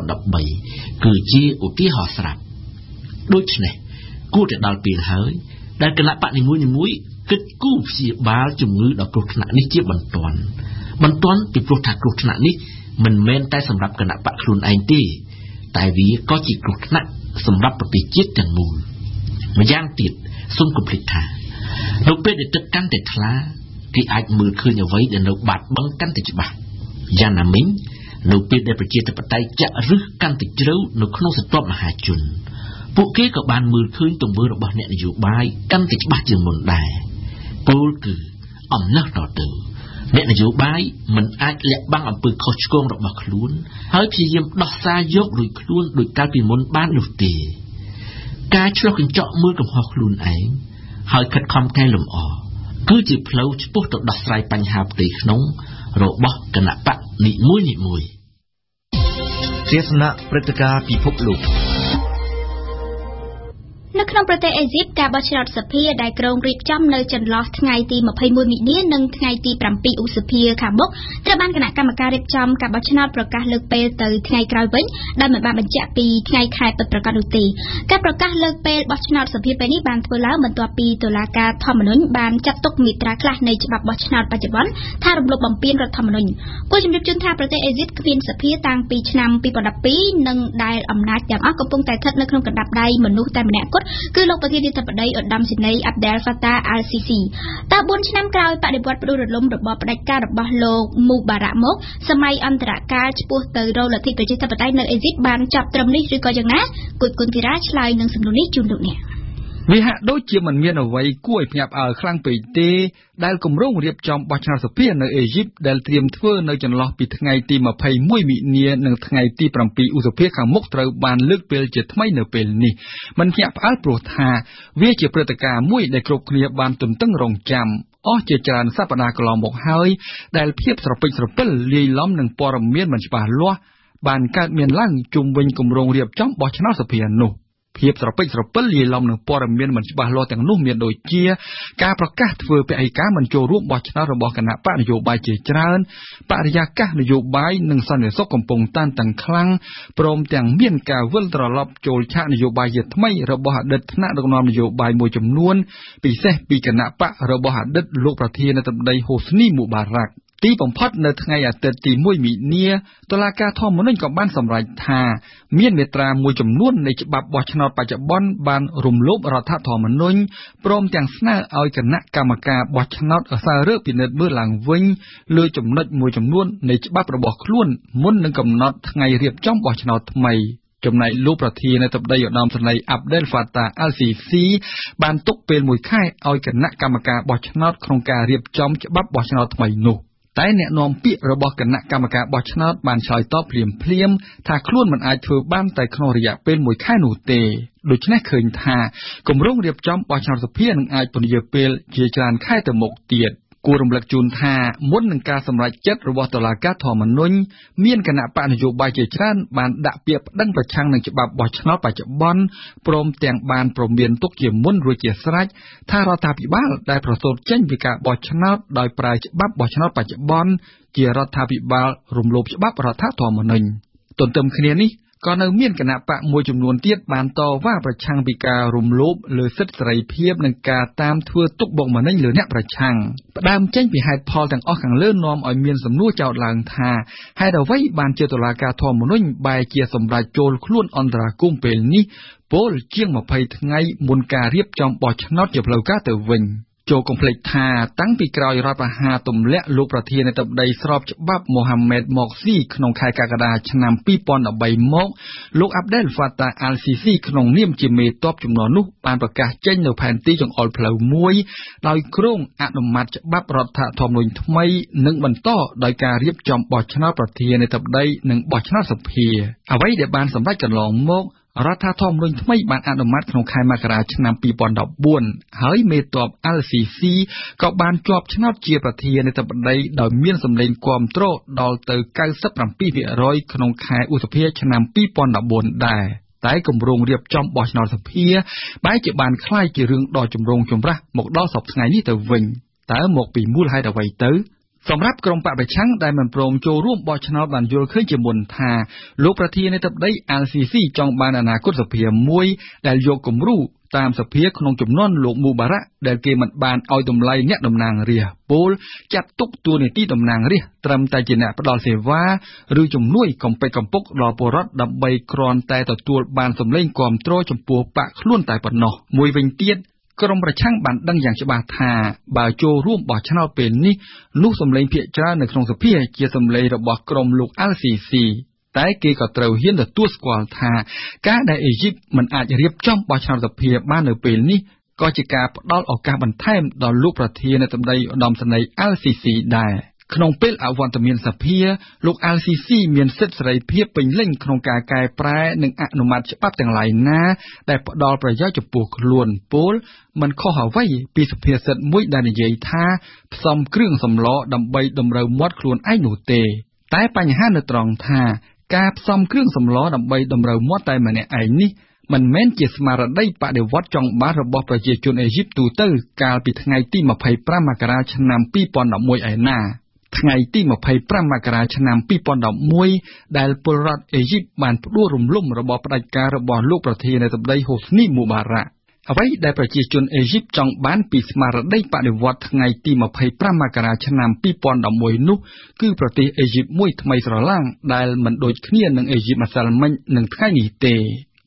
Speaker 12: 2013គឺជាឧទាហរណ៍ស្រាប់ដូច្នេះគួរតែដល់ពេលហើយដែលគណៈបកនីមួយៗគិតគូរព្យាបាលជំងឺដ៏គ្រោះថ្នាក់នេះជាបន្ទាន់ពីព្រោះថាគ្រោះថ្នាក់នេះមិនមែនតែសម្រាប់គណៈបកខ្លួនឯងទេតែវាក៏ជាគ្រោះថ្នាក់សម្រាប់ប្រទេសជាតិទាំងមូលម្យ៉ាងទៀតសូមគំភ្លេចថានៅពេលដែលទឹកកាន់តែថ្លាគេអាចមើលឃើញអ្វីដែលនៅបាត់បង់កាន់តែច្បាស់យ៉ាងណាមិញនៅពេលដែលប្រជាធិបតេយ្យចាក់ឫសកាន់តែជ្រៅនៅក្នុងស្រទាប់មហាជនពួកគេក៏បានមើលឃើញទង្វើរបស់អ្នកនយោបាយកាន់តែច្បាស់ជាងមុនដែរពោលគឺអំណះតទៅអ្នកនយោបាយមិនអាចលាក់បាំងអំពើខុសឆ្គងរបស់ខ្លួនហើយព្យាយាមដោះសារយករួចខ្លួនដោយកាលពីមុនបាននោះទេការឆ្លោះកញ្ចក់មើលកំហុសខ្លួនឯងហើយខិតខំកែលម្អគឺជាផ្លូវឆ្ពោះទៅដោះស្រាយបញ្ហាផ្ទៃក្នុងរបស់គណៈបកនីមួយៗ
Speaker 3: ទេសនាព្រឹត្តិការណ៍ពិភពលោក
Speaker 2: នៅក្នុងប្រទេសអេស៊ីបការបោះឆ្នោតសភាដែលក្រុងរៀបចំនៅចន្លោះថ្ងៃទី21មីនានិងថ្ងៃទី7ឧសភាខាងមុខត្រូវបានគណៈកម្មការរៀបចំការបោះឆ្នោតប្រកាសលើកពេលទៅថ្ងៃក្រោយវិញដោយមិនបានបញ្ជាក់ពីថ្ងៃខែពិតប្រាកដនោះទេការប្រកាសលើកពេលបោះឆ្នោតសភាពេលនេះបានធ្វើឡើងបន្ទាប់ពីតុលាការធម្មនុញ្ញបានចាត់ទុកមាត្រាខ្លះនៃច្បាប់បោះឆ្នោតបច្ចុប្បន្នថារំលោភបំពានរដ្ឋធម្មនុញ្ញគួរជំរាបជូនថាប្រទេសអេស៊ីបគ្មានសភាតាំងពីឆ្នាំ2012និងដែលអំណាចទាំងអស់កំពុងតែស្ថិតនៅក្នុងកណ្ដាប់ដៃមនុស្សតែម្នាក់គត់គឺលោកប្រធានាធិបតីឧត្តមសេនីយ៍ Abdel Fattah al-Sisi តើ4ឆ្នាំក្រោយបដិវត្តន៍ផ្ដួលរលំរបបផ្ដាច់ការរបស់លោក Mubarak មកសម័យអន្តរកាលឆ្ពោះទៅរកលទ្ធិប្រជាធិបតេយ្យនៅអេស៊ីបបានចប់ត្រឹមនេះឬក៏យ៉ាងណាគូចគុនធីរ៉ាឆ្លើយនឹងសំណួរនេះជូនលោកអ្នក
Speaker 13: វាហាក់ដូចជាមិនមានអ្វីគួរឲ្យភ្ញាក់ផ្អើលខ្លាំងពេកទេដែលគម្រោងរៀបចំបោះឆ្នោតសភានៅអេស៊ីបដែលត្រៀមធ្វើនៅចន្លោះពីថ្ងៃទី21មីនានិងថ្ងៃទី7ឧសភាខាងមុខត្រូវបានលើកពេលជាថ្មីនៅពេលនេះមិនភ្ញាក់ផ្អើលព្រោះថាវាជាព្រឹត្តិការណ៍មួយដែលគ្រប់គ្នាបានទន្ទឹងរង់ចាំអស់ជាច្រើនសប្តាហ៍កន្លងមកហើយដែលភាពស្រពេចស្រពិលលាយឡំនឹងព័ត៌មានមិនច្បាស់លាស់បានកើតមានឡើងជុំវិញគម្រោងរៀបចំបោះឆ្នោតសភានោះភាពស្រពេចស្រពិលលាយឡំនឹងព័ត៌មានមិនច្បាស់លាស់ទាំងនោះមានដូចជាការប្រកាសធ្វើពហិការមិនចូលរួមបោះឆ្នោតរបស់គណៈបកនយោបាយជាច្រើនបរិយាកាសនយោបាយនិងសន្តិសុខកំពុងតានតឹងខ្លាំងព្រមទាំងមានការវិលត្រឡប់ចូលឆាកនយោបាយជាថ្មីរបស់អតីតថ្នាក់ដឹកនាំនយោបាយមួយចំនួនពិសេសពីគណៈបករបស់អតីតលោកប្រធានាធិបតីហ៊ូស្នីមូបារ៉ាក់ទីបំផុតនៅថ្ងៃអាទិត្យទី1មីនាតុលាការធម្មនុញ្ញក៏បានសម្រេចថាមានមាត្រាមួយចំនួននៃច្បាប់បោះឆ្នោតបច្ចុប្បន្នបានរំលោភរដ្ឋធម្មនុញ្ញព្រមទាំងស្នើឲ្យគណៈកម្មការបោះឆ្នោតសាររើពិនិត្យមើលឡើងវិញលើចំណុចមួយចំនួននៃច្បាប់របស់ខ្លួនមុននឹងកំណត់ថ្ងៃរៀបចំបោះឆ្នោតថ្មីចំណែកលោកប្រធានាធិបតីឧត្តមសេនីយ៍ Abdel Fattah al-Sisi បានទុកពេល1ខែឲ្យគណៈកម្មការបោះឆ្នោតក្នុងការរៀបចំច្បាប់បោះឆ្នោតថ្មីនោះតែអ្នកនាំពាក្យរបស់គណៈកម្មការបោះឆ្នោតបានឆ្លើយតបភ្លាមថាខ្លួនមិនអាចធ្វើបានតែក្នុងរយៈពេល1ខែនោះទេដូច្នេះឃើញថាគម្រោងរៀបចំបោះឆ្នោតសភានឹងអាចពន្យាពេលជាច្រើនខែទៅមុខទៀតគួររំលឹកជូនថាមុននឹងការសម្រេចចិត្តរបស់តុលាការធម្មនុញ្ញមានគណៈបកនយោបាយជាច្រើនបានដាក់ពាក្យប្តឹងប្រឆាំងនឹងច្បាប់បោះឆ្នោតបច្ចុប្បន្នព្រមទាំងបានព្រមានទុកជាមុនរួចជាស្រេចថារដ្ឋាភិបាលដែលប្រសូតចេញពីការបោះឆ្នោតដោយប្រើច្បាប់បោះឆ្នោតបច្ចុប្បន្នជារដ្ឋាភិបាលរំលោភច្បាប់រដ្ឋធម្មនុញ្ញទន្ទឹមគ្នានេះក៏នៅមានគណៈបកមួយចំនួនទៀតបានតវ៉ាប្រឆាំងពីការរំលោភលើសិទ្ធិសេរីភាពនិងការតាមធ្វើទុកបុកម្នេញលើអ្នកប្រឆាំងផ្ដើមចេញពីហេតុផលទាំងអស់ខាងលើនាំឲ្យមានសំណួរចោទឡើងថាហេតុអ្វីបានជាតុលាការធម្មនុញ្ញបែរជាសម្រេចចូលខ្លួនអន្តរាគមន៍ពេលនេះពលជាង20ថ្ងៃមុនការរៀបចំបោះឆ្នោតជាផ្លូវការទៅវិញចូលកុំភ្លេចថាតាំងពីក្រោយរដ្ឋប្រហារទម្លាក់លោកប្រធានាធិបតីស្របច្បាប់មូហាម៉េតម៉ុកស៊ីក្នុងខែកក្កដាឆ្នាំ2013មកលោក Abdel Fattah al-Sisi ក្នុងនាមជាមេទ័ពជំនាន់នោះបានប្រកាសចេញនៅផែនទីចង្អុលផ្លូវមួយដោយគ្រោងអនុម័តច្បាប់រដ្ឋធម្មនុញ្ញថ្មីនិងបន្តដោយការរៀបចំបោះឆ្នោតប្រធានាធិបតីនិងបោះឆ្នោតសភាអ្វីដែលបានសម្រេចកន្លងមករដ្ឋធម្មនុញ្ញថ្មីបានអនុម័តក្នុងខែមករាឆ្នាំ2014ហើយមេទ័ព al-Sisi ក៏បានជាប់ឆ្នោតជាប្រធានាធិបតីដោយមានសម្លេងគាំទ្រដល់ទៅ 97% ក្នុងខែឧសភាឆ្នាំ2014ដែរតែគម្រោងរៀបចំបោះឆ្នោតសភាបែរជាបានคล้ายជារឿងដ៏ចម្រូងចម្រាសមកដល់សព្វថ្ងៃនេះទៅវិញតើមកពីមូលហេតុអ្វីទៅសម្រាប់ក្រុមបកប្រឆាំងដែលមិនព្រមចូលរួមបោះឆ្នោតបានយល់ឃើញជាមុនថាលោកប្រធានាធិបតី al-Sisi ចង់បានអនាគតសភាមួយដែលយកគំរូតាមសភាក្នុងចំនួនលោកមូបារ៉ាក់ដែលគេមិនបានឲ្យតម្លៃអ្នកតំណាងរាស្ត្រពលចាត់ទុកតួនាទីតំណាងរាស្ត្រត្រឹមតែជាអ្នកផ្ដល់សេវាឬជំនួយកំពេចកំពុកដល់ពលរដ្ឋដើម្បីគ្រាន់តែទទួលបានសម្លេងគាំទ្រចំពោះបកខ្លួនតែប៉ុណ្ណោះមួយវិញទៀតក្រុមប្រឆាំងបានដឹងយ៉ាងច្បាស់ថាបើចូលរួមបោះឆ្នោតពេលនេះនោះសម្លេងភាគច្រើននៅក្នុងសភាជាសម្លេងរបស់ក្រុមលោក al-Sisi តែគេក៏ត្រូវហ៊ានទទួលស្គាល់ថាការដែលអេស៊ីបមិនអាចរៀបចំបោះឆ្នោតសភាបាននៅពេលនេះក៏ជាការផ្ដល់ឱកាសបន្ថែមដល់លោកប្រធានាធិបតីឧត្តមសេនីយ៍ al-Sisi ដែរក្នុងពេលអវត្តមានសភាលោក al-Sisi មានសិទ្ធិសេរីភាពពេញលេញក្នុងការកែប្រែនិងអនុម័តច្បាប់ទាំងឡាយណាដែលផ្ដល់ប្រយោជន៍ចំពោះខ្លួនពលមិនខុសអ្វីពីសុភាសិតមួយដែលនិយាយថាផ្សំគ្រឿងសម្លដើម្បីតម្រូវមាត់ខ្លួនឯងនោះទេតែបញ្ហានៅត្រង់ថាការផ្សំគ្រឿងសម្លដើម្បីតម្រូវមាត់តែម្នាក់ឯងនេះមិនមែនជាស្មារតីបដិវត្តចង់បានរបស់ប្រជាជនអេស៊ីបទូទៅកាលពីថ្ងៃទី25មករាឆ្នាំ2011ឯណាថ្ងៃទី25មករាឆ្នាំ2011ដែលពលរដ្ឋអេស៊ីបបានផ្ដួលរំលំរបបផ្ដាច់ការរបស់លោកប្រធានាធិបតីហូស្នីមូបារ៉ាក់អ្វីដែលប្រជាជនអេស៊ីបចង់បានពីស្មារតីបដិវត្តថ្ងៃទី25មករាឆ្នាំ2011នោះគឺប្រទេសអេស៊ីបមួយថ្មីស្រឡាងដែលមិនដូចគ្នានឹងអេស៊ីបម្សិលមិញនឹងថ្ងៃនេះទេ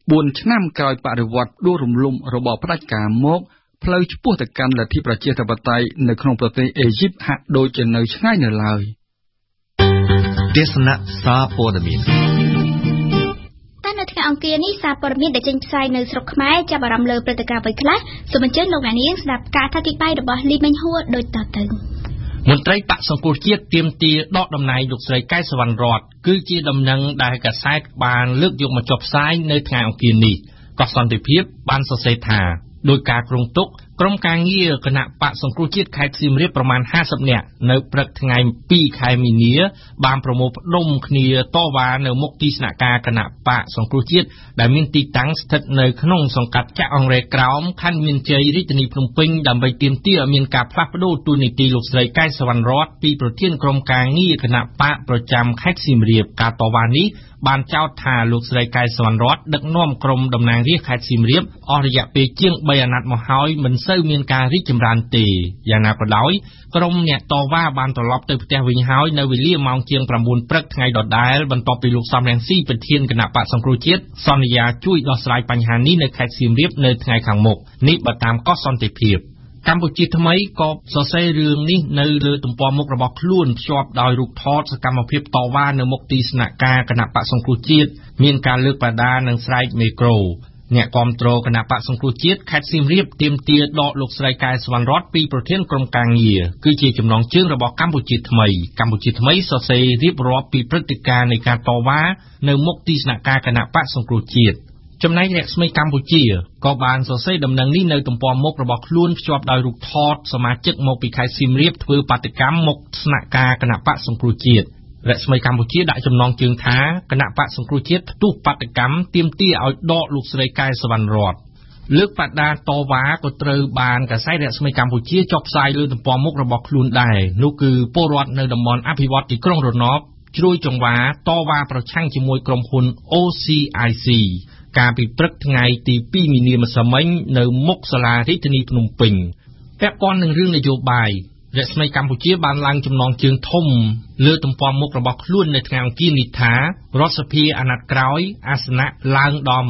Speaker 13: 4ឆ្នាំក្រោយបដិវត្តផ្ដួលរំលំរបបផ្ដាច់ការមកផ្លូវឆ្ពោះទៅកាន់លទ្ធិប្រជាធិបតេយ្យនៅក្នុងប្រទេសអេស៊ីបហាក់ដូចជានៅឆ្ងាយនៅឡើយ
Speaker 3: ទេសនាសារព័ត៌មាន
Speaker 2: នៅថ្ងៃអង្គារនេះសារព័ត៌មានដែលចេញផ្សាយនៅស្រុកខ្មែរចាប់អារម្មណ៍លើព្រឹត្តិការណ៍អ្វីខ្លះសូមអញ្ជើញលោកអ្នកនាងស្ដាប់ការអធិប្បាយរបស់លីមេងហួរដូចតទៅ
Speaker 6: មន្ត្រីបក្សសង្គ្រោះជាតិទាមទារដកតំណែងលោកស្រីកែវសវណ្ណរតគឺជាដំណឹងដែលកាសែតបានលើកយកមកចុះផ្សាយនៅថ្ងៃអង្គារនេះកោះសន្តិភាពបានសរសេរថាដោយការគ្រោងទុកក្រុមការងារគណៈបក្សសង្គ្រោះជាតិខេត្តសៀមរាបប្រមាណ50នាក់នៅព្រឹកថ្ងៃ2ខែមីនាបានប្រមូលផ្ដុំគ្នាតវ៉ានៅមុខទីស្នាក់ការគណៈបក្សសង្គ្រោះជាតិដែលមានទីតាំងស្ថិតនៅក្នុងសង្កាត់ចាក់អង្រែក្រោមខណ្ឌមានជ័យរាជធានីភ្នំពេញដើម្បីទាមទារឲ្យមានការផ្លាស់ប្តូរតួនាទីលោកស្រីកែវសវណ្ណរតពីប្រធានក្រុមការងារគណៈបក្សប្រចាំខេត្តសៀមរាបការតវ៉ានេះបានចោទថាលោកស្រីកែវសវណ្ណរតដឹកនាំក្រុមតំណាងរាស្ត្រខេត្តសៀមរាបអស់រយៈពេលជាង3អាណត្តិមកហើយមិនសូវមានការរីកចម្រើនទេយ៉ាងណាក៏ដោយក្រុមអ្នកតវ៉ាបានត្រឡប់ទៅផ្ទះវិញហើយនៅវេលាម៉ោងជាង9ព្រឹកថ្ងៃដដែលបន្ទាប់ពីលោកសំរងស៊ីប្រធានគណៈបក្សសង្គ្រោះជាតិសន្យាជួយដោះស្រាយបញ្ហានេះនៅខេត្តសៀមរាបនៅថ្ងៃខាងមុខនេះបើតាមកោះសន្តិភាពកម្ពុជាថ្មីក៏សរសេររឿងនេះនៅលើទំព័រមុខរបស់ខ្លួនភ្ជាប់ដោយរូបថតសកម្មភាពតវ៉ានៅមុខទីស្នាក់ការគណៈបក្សសង្គ្រោះជាតិមានការលើកបដានិងស្រែកមេក្រូអ្នកគាំទ្រគណៈបក្សសង្គ្រោះជាតិខេត្តសៀមរាបទាមទារដកលោកស្រីកែវសវណ្ណរតពីប្រធានក្រុមការងារគឺជាចំណងជើងរបស់កម្ពុជាថ្មីកម្ពុជាថ្មីសរសេររៀបរាប់ពីព្រឹត្តិការណ៍នៃការតវ៉ានៅមុខទីស្នាក់ការគណៈបក្សសង្គ្រោះជាតិចំណែករស្មីកម្ពុជាក៏បានសរសេរដំណឹងនេះនៅទំព័រមុខរបស់ខ្លួនភ្ជាប់ដោយរូបថតសមាជិកមកពីខេត្តសៀមរាបធ្វើបាតកម្មមុខស្នាក់ការគណៈបក្សសង្គ្រោះជាតិរស្មីកម្ពុជាដាក់ចំណងជើងថាគណៈបក្សសង្គ្រោះជាតិផ្ទុះបាតកម្មទាមទារឲ្យដកលោកស្រីកែវសវណ្ណរតលើកបដាតវ៉ាក៏ត្រូវបានកាសែតរស្មីកម្ពុជាចុះផ្សាយលើទំព័រមុខរបស់ខ្លួនដែរនោះគឺពលរដ្ឋនៅតំបន់អភិវឌ្ឍទីក្រុងរណបជ្រួយចង្វាតវ៉ាប្រឆាំងជាមួយក្រុមហ៊ុន OCIC កាលពីព្រឹកថ្ងៃទី2មីនាម្សិលមិញនៅមុខសាលារាជធានីភ្នំពេញពាក់ព័ន្ធនឹងរឿងនយោបាយរស្មីកម្ពុជាបានឡើងចំណងជើងធំលើទំព័រមុខរបស់ខ្លួននៅថ្ងៃអង្គារនេះថារដ្ឋសភាអាណត្តិក្រោយអាសនៈឡើងដល់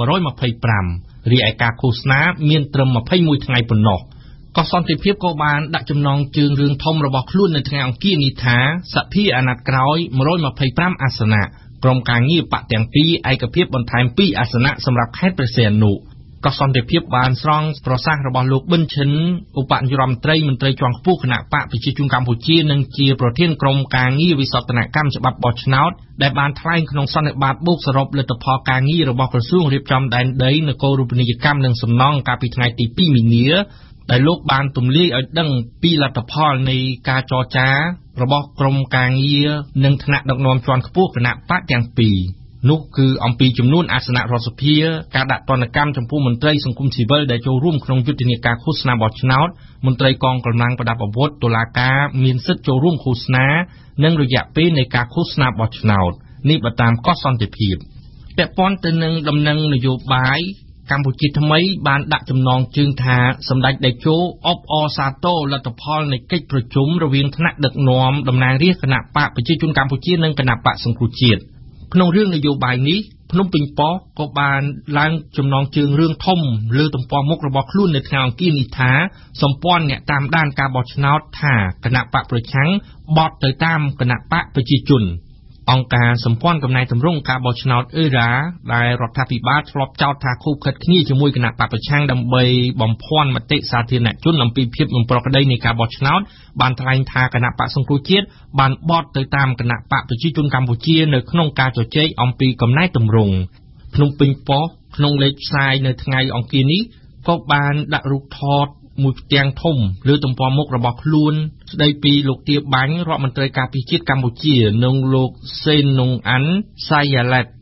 Speaker 6: 125រីឯការឃោសនាមានត្រឹម21ថ្ងៃប៉ុណ្ណោះកោះសន្តិភាពក៏បានដាក់ចំណងជើងរឿងធំរបស់ខ្លួននៅថ្ងៃអង្គារនេះថាសភាអាណត្តិក្រោយ125អាសនៈក្រុមការងារបកទាំងពីរឯកភាពបន្ថែម2អាសនៈសម្រាប់ខេត្តព្រះសីហនុកោះសន្តិភាពបានស្រង់ប្រសាសន៍របស់លោកប៊ិនឈិនឧបនាយករដ្ឋមន្ត្រីមន្ត្រីជាន់ខ្ពស់គណៈបកប្រជាជនកម្ពុជានិងជាប្រធានក្រុមការងារវិសោធនកម្មច្បាប់បោះឆ្នោតដែលបានថ្លែងក្នុងសន្និបាតបូកសរុបលទ្ធផលការងាររបស់ក្រសួងរៀបចំដែនដីនគររូបនីយកម្មនិងសំណង់កាលពីថ្ងៃទី2មីនាដែលលោកបានទម្លាយឲ្យដឹងពីលទ្ធផលនៃការចរចារបស់ក្រុមការងារនិងថ្នាក់ដឹកនាំជាន់ខ្ពស់គណៈបកទាំងពីរនោះគឺអំពីចំនួនអាសនៈរដ្ឋសភាការដាក់ទណ្ឌកម្មចំពោះមន្ត្រីសង្គមស៊ីវិលដែលចូលរួមក្នុងយុទ្ធនាការឃោសនាបោះឆ្នោតមន្ត្រីកងកម្លាំងប្រដាប់អាវុធតុលាការមានសិទ្ធិចូលរួមឃោសនានិងរយៈពេលនៃការឃោសនាបោះឆ្នោតនេះបើតាមកោះសន្តិភាពពាក់ព័ន្ធទៅនឹងដំណឹងនយោបាយកម្ពុជាថ្មីបានដាក់ចំណងជើងថាសម្ដេចតេជោអបអរសាទរលទ្ធផលនៃកិច្ចប្រជុំរវាងថ្នាក់ដឹកនាំតំណាងរាស្ត្រគណៈបកប្រជាជនកម្ពុជានិងគណៈបកសង្គ្រោះជាតិក្នុងរឿងនយោបាយនេះភ្នំពេញប៉ុស្តិ៍ក៏បានឡើងចំណងជើងរឿងធំលើទំព័រមុខរបស់ខ្លួននៅថ្ងៃអង្គារនេះថាសម្ព័ន្ធអ្នកតាមដានការបោះឆ្នោតថាគណៈបកប្រឆាំងបត់ទៅតាមគណៈបកប្រជាជនអង្គការសម្ព័ន្ធកំណែទម្រង់ការបោះឆ្នោតអ៊ឺរ៉ាដែលរដ្ឋាភិបាលធ្លាប់ចោទថាខូបខិតគ្នាជាមួយគណៈបកប្រឆាំងដើម្បីបំភាន់មតិសាធារណជនអំពីភាពមិនប្រក្រតីនៃការបោះឆ្នោតបានថ្លែងថាគណៈបកសង្គ្រោះជាតិបានបត់ទៅតាមគណៈបកប្រជាជនកម្ពុជានៅក្នុងការជជែកអំពីកំណែទម្រង់ភ្នំពេញប៉ុស្តិ៍ក្នុងលេខផ្សាយនៅថ្ងៃអង្គារនេះក៏បានដាក់រូបថតមួយផ្ទាំងធំលើទំព័រមុខរបស់ខ្លួនស្ដីពីលោកទាបាញ់រដ្ឋមន្ត្រីការពារជាតិកម្ពុជានិងលោកសេននុងអាន់សាយ៉ាឡែត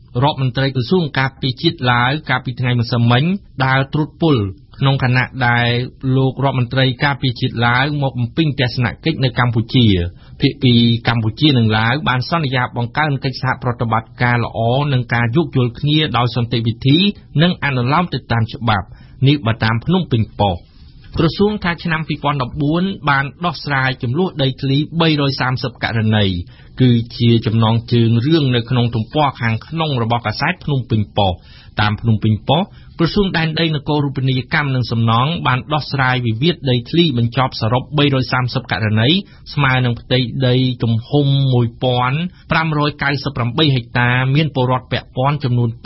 Speaker 6: រដ្ឋមន្ត្រីក្រសួងការពារជាតិឡាវកាលពីថ្ងៃម្សិលមិញដើរត្រួតពុលក្នុងគណៈដែលលោករដ្ឋមន្ត្រីការពារជាតិឡាវមកបំពេញទស្សនកិច្ចនៅកម្ពុជាភាគីកម្ពុជានិងឡាវបានសន្យាបង្កើនកិច្ចសហប្រតិបត្តិការល្អនិងការយោគយល់គ្នាដោយសន្តិវិធីនិងអនុលោមទៅតាមច្បាប់នេះបើតាមភ្នំពេញប៉ុស្តិ៍ក្រសួងថាឆ្នាំ2014បានដោះស្រាយចំនួនដីធ្លី330ករណីគឺជាចំណងជើងរឿងនៅក្នុងទំព័រខាងក្នុងរបស់កាសែតភ្នំពេញប៉ុស្តិ៍តាមភ្នំពេញប៉ុស្តិ៍ក្រសួងដែនដីនគររូបនីយកម្មនិងសំណង់បានដោះស្រាយវិវាទដីធ្លីបញ្ចប់សរុប330ករណីស្មើនឹងផ្ទៃដីទំហំ1598ហិកតាមានពលរដ្ឋពាក់ព័ន្ធចំនួន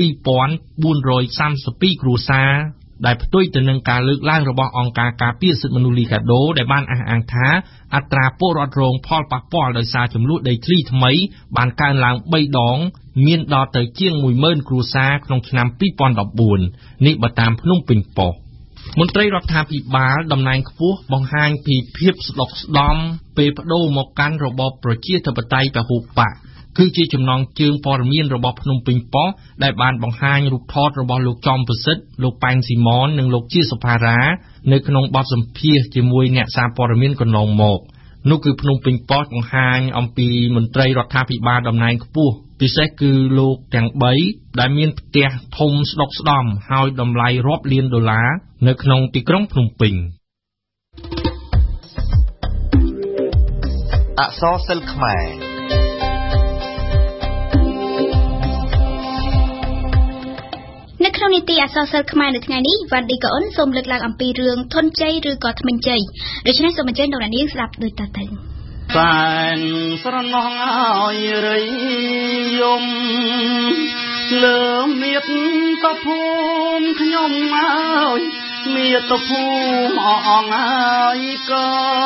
Speaker 6: 2432គ្រួសារដែលផ្ទុយទៅនឹងការលើកឡើងរបស់អង្គការការពារសិទ្ធិមនុស្សលីកាដូដែលបានអះអាងថាអត្រាពលរដ្ឋរងផលប៉ះពាល់ដោយសារចំនួនដីធ្លីថ្មីបានកើនឡើង3ដងមានដល់ទៅជាង 10000 គ្រួសារក្នុងឆ្នាំ2014នេះបើតាមភ្នំពេញប៉ុស្តិ៍មន្ត្រីរដ្ឋាភិបាលតំណែងខ្ពស់បង្ហាញពីភាពស្ដុកស្ដំពេលបដូរមកកាន់របបប្រជាធិបតេយ្យពហុបកគឺជាចំណងជើងព័ត៌មានរបស់ភ្នំពេញប៉ុស្តិ៍ដែលបានបង្ហាញរូបថតរបស់លោកចំប្រសិទ្ធលោកប៉ែនស៊ីម៉ននិងលោកជាសុផារ៉ានៅក្នុងបទសម្ភាសន៍ជាមួយអ្នកសារព័ត៌មានកន្លងមកនោះគឺភ្នំពេញប៉ុស្តិ៍បង្ហាញអំពីមន្ត្រីរដ្ឋាភិបាលតំណែងខ្ពស់ពិសេសគឺលោកទាំង3ដែលមានផ្ទះធំស្ដុកស្ដំហើយតម្លៃរាប់លានដុល្លារនៅក្នុងទីក្រុងភ្នំពេញ
Speaker 3: អក្សរសិល្ប៍ខ្មែរ
Speaker 2: នៅក្នុងនីតិអក្សរសិល្ប៍ខ្មែរនៅថ្ងៃនេះវ៉ាន់ឌីកអ៊ុនសូមលើកឡើងអំពីរឿងធនជ័យឬក៏ថ្មិញជ័យដូច្នេះសូមអញ្ជើញលោកអ្នកនាងស្ដាប់ដូចតទៅ
Speaker 11: សែនស្រណោះឲ្យរីយំលើមាតុតភូមិខ្ញុំឲ្យមាតុភូមិអងហើយក៏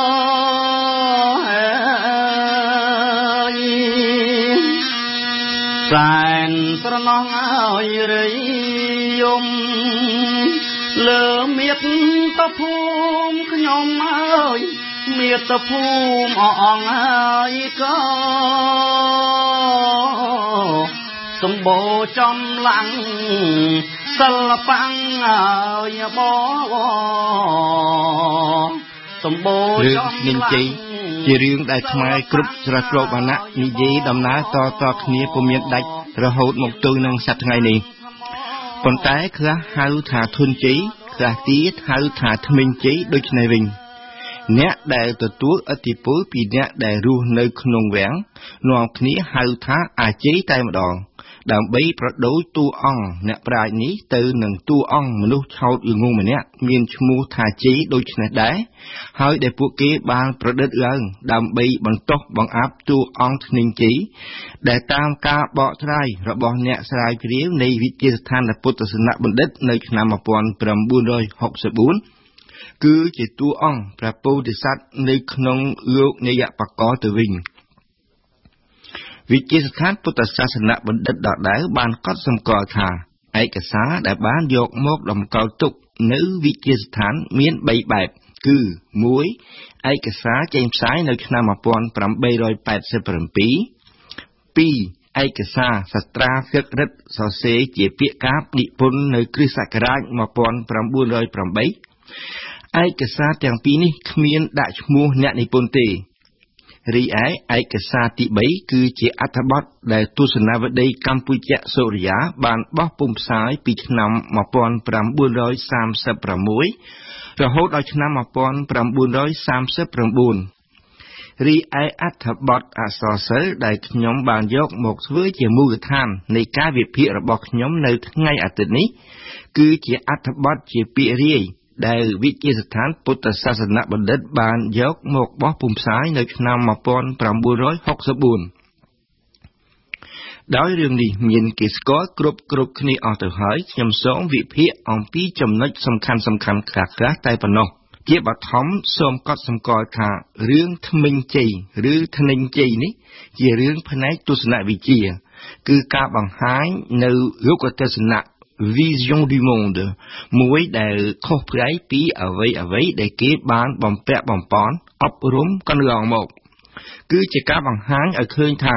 Speaker 11: សែនស្រណោះឲ្យរីយំលើមាតុតភូមិខ្ញុំឲ្យមាតុភូមិអងហើយក៏សម្បូរចំឡាំងសិល្បៈឲ្យបសម្បូរចំឡាំង
Speaker 3: ជារឿងដែលខ្មែរគ្រប់ស្រះស្រោបវណ្ណៈនិយាយដំណើរតគ្នាពុំមានដាច់រហូតមកទល់នឹងសប្តាហ៍ថ្ងៃនេះប៉ុន្តែខ្លះហៅថាធនជ័យខ្លះទៀតហៅថាថ្មិញជ័យដូចនេះវិញអ្នកដែលទទួលឥទ្ធិពលពីអ្នកដែលរស់នៅក្នុងវាំងនាំគ្នាហៅថាអាជ័យតែម្ដងដើម្បីប្រដូចតួអង្គអ្នកប្រាជ្ញនេះទៅនឹងតួអង្គមនុស្សឆោតល្ងងម្នាក់មានឈ្មោះថាជ័យដូចនេះដែរហើយដែលពួកគេបានប្រឌិតឡើងដើម្បីបន្តោះបង្អាប់តួអង្គធ្នេញជ័យដែលតាមការបកស្រាយរបស់អ្នកស្រាវជ្រាវនៃវិទ្យាស្ថានពុទ្ធសាសនបណ្ឌិតនៅឆ្នាំ1964គឺជាតួអង្គព្រះពោធិសត្វនៅក្នុងលោកនាយបកទៅវិញវិទ្យាស្ថានពុទ្ធសាសនបណ្ឌិតដដែលបានកត់សម្គាល់ថាឯកសារដែលបានយកមកតម្កល់ទុកនៅវិទ្យាស្ថានមាន3បែបគឺ1ឯកសារចេញផ្សាយនៅឆ្នាំ1887 2ឯកសារសាស្ត្រាហ្វឹករិទ្ធសរសេរជាពាក្យការនិពន្ធនៅគ្រិស្តសករាជ1908ឯកសារទាំងពីរនេះគ្មានដាក់ឈ្មោះអ្នកនិពន្ធទេរីឯឯកសារទី3គឺជាអត្ថបទដែលទស្សនាវដ្តីកម្ពុជាសូរិយាបានបោះពុម្ពផ្សាយពីឆ្នាំ1936រហូតដល់ឆ្នាំ1939រីឯអត្ថបទអក្សរសិល្ប៍ដែលខ្ញុំបានយកមកធ្វើជាមូលដ្ឋាននៃការវិភាគរបស់ខ្ញុំនៅថ្ងៃអាទិត្យនេះគឺជាអត្ថបទជាពាក្យរាយដែលវិទ្យាស្ថានពុទ្ធសាសនបណ្ឌិតបានយកមកបោះពុម្ពផ្សាយនៅឆ្នាំ1964ដោយរឿងនេះមានគេស្គាល់គ្រប់គ្នាអស់ទៅហើយខ្ញុំសូមវិភាគអំពីចំណុចសំខាន់ខ្លះតែប៉ុណ្ណោះជាបឋមសូមកត់សម្គាល់ថារឿងថ្មិញជ័យឬធ្នេញជ័យនេះជារឿងផ្នែកទស្សនវិជ្ជាគឺការបង្ហាញនៅរូបទស្សនៈVision du monde មួយដែលខុសប្លែកពីអ្វីដែលគេបានបំពាក់បំពន់អប់រំកន្លងមកគឺជាការបង្ហាញឲ្យឃើញថា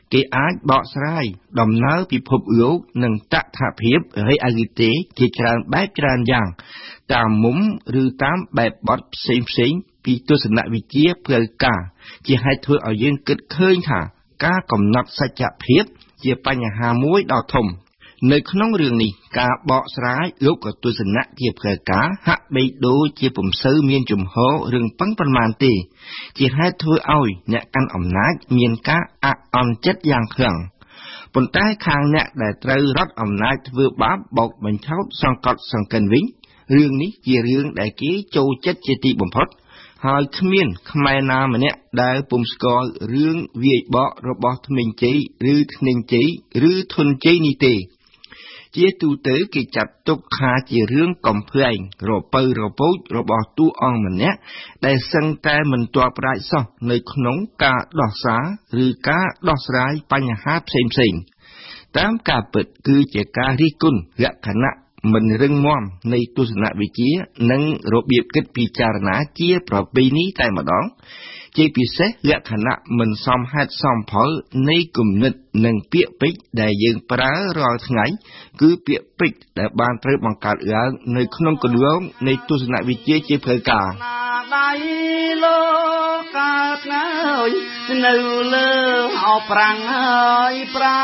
Speaker 14: គេអាចបកស្រាយដំណើរពិភពលោកនិងតថភាពរីអាលីតេជាច្រើនបែបច្រើនយ៉ាងតាមមុំឬតាមបែបបទផ្សេងៗពីទស្សនវិជ្ជាផ្លូវការជាហេតុធ្វើឲ្យយើងគិតឃើញថាការកំណត់សច្ចភាពជាបញ្ហាមួយដ៏ធំនៅក្នុងរឿងនេះការបកស្រាយលោកទស្សនៈជាផ្លូវការហាក់បីដូចជាពុំសូវមានជំហររឿងប៉ុន្មានទេជាហេតុធ្វើឲ្យអ្នកកាន់អំណាចមានការអាក់អន់ចិត្តយ៉ាងខ្លាំងប៉ុន្តែខាងអ្នកដែលត្រូវរដ្ឋអំណាចធ្វើបាបបោកបញ្ឆោតសង្កត់សង្កិនវិញរឿងនេះជារឿងដែលគេចូលចិត្តជាទីបំផុតហើយគ្មានខ្មែរណាម្នាក់ដែលពុំស្គាល់រឿងវាយបករបស់ធ្មេញជ័យឬធ្នេញជ័យឬធនជ័យនេះទេជាទូទៅគេចាត់ទុកថាជារឿងកំប្លែងរពៅរពោចរបស់តួអង្គម្នាក់ដែលសឹងតែមិនទាល់ប្រាជ្ញសោះនៅក្នុងការដោះសារឬការដោះស្រាយបញ្ហាផ្សេងៗតាមការពិតគឺជាការរិះគន់លក្ខណៈមិនរឹងមាំនៃទស្សនវិជ្ជានិងរបៀបគិតពិចារណាជាប្រពៃណីតែម្ដងជាពិសេសលក្ខណៈមិនសមហេតុសមផលនៃគំនិតនិងពាក្យពេចន៍ដែលយើងប្រើរាល់ថ្ងៃគឺពាក្យពេចន៍ដែលបានត្រូវបង្កើតឡើងនៅក្នុងគន្លងនៃទស្សនវិជ្ជាជាផ្លូវការដៃលោកកើតណើយនៅលើអោប្រាំងហើយប្រា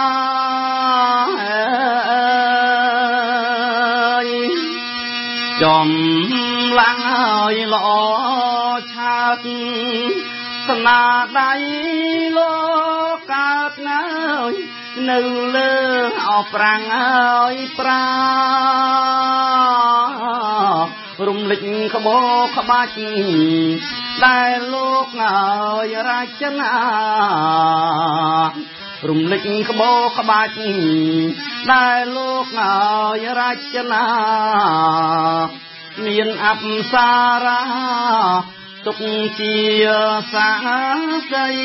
Speaker 14: ចំឡាំងហើយល្អឆាតស្នាដៃលោកកើតណើយនៅលើអោប្រាំងហើយប្រារំលេចក្បោក្បាច់ដែលលោកហើយរចនារំលេចក្បោក្បាច់ដែលលោកហើយរចនាមានអប្សរាទុកជាសាស័យ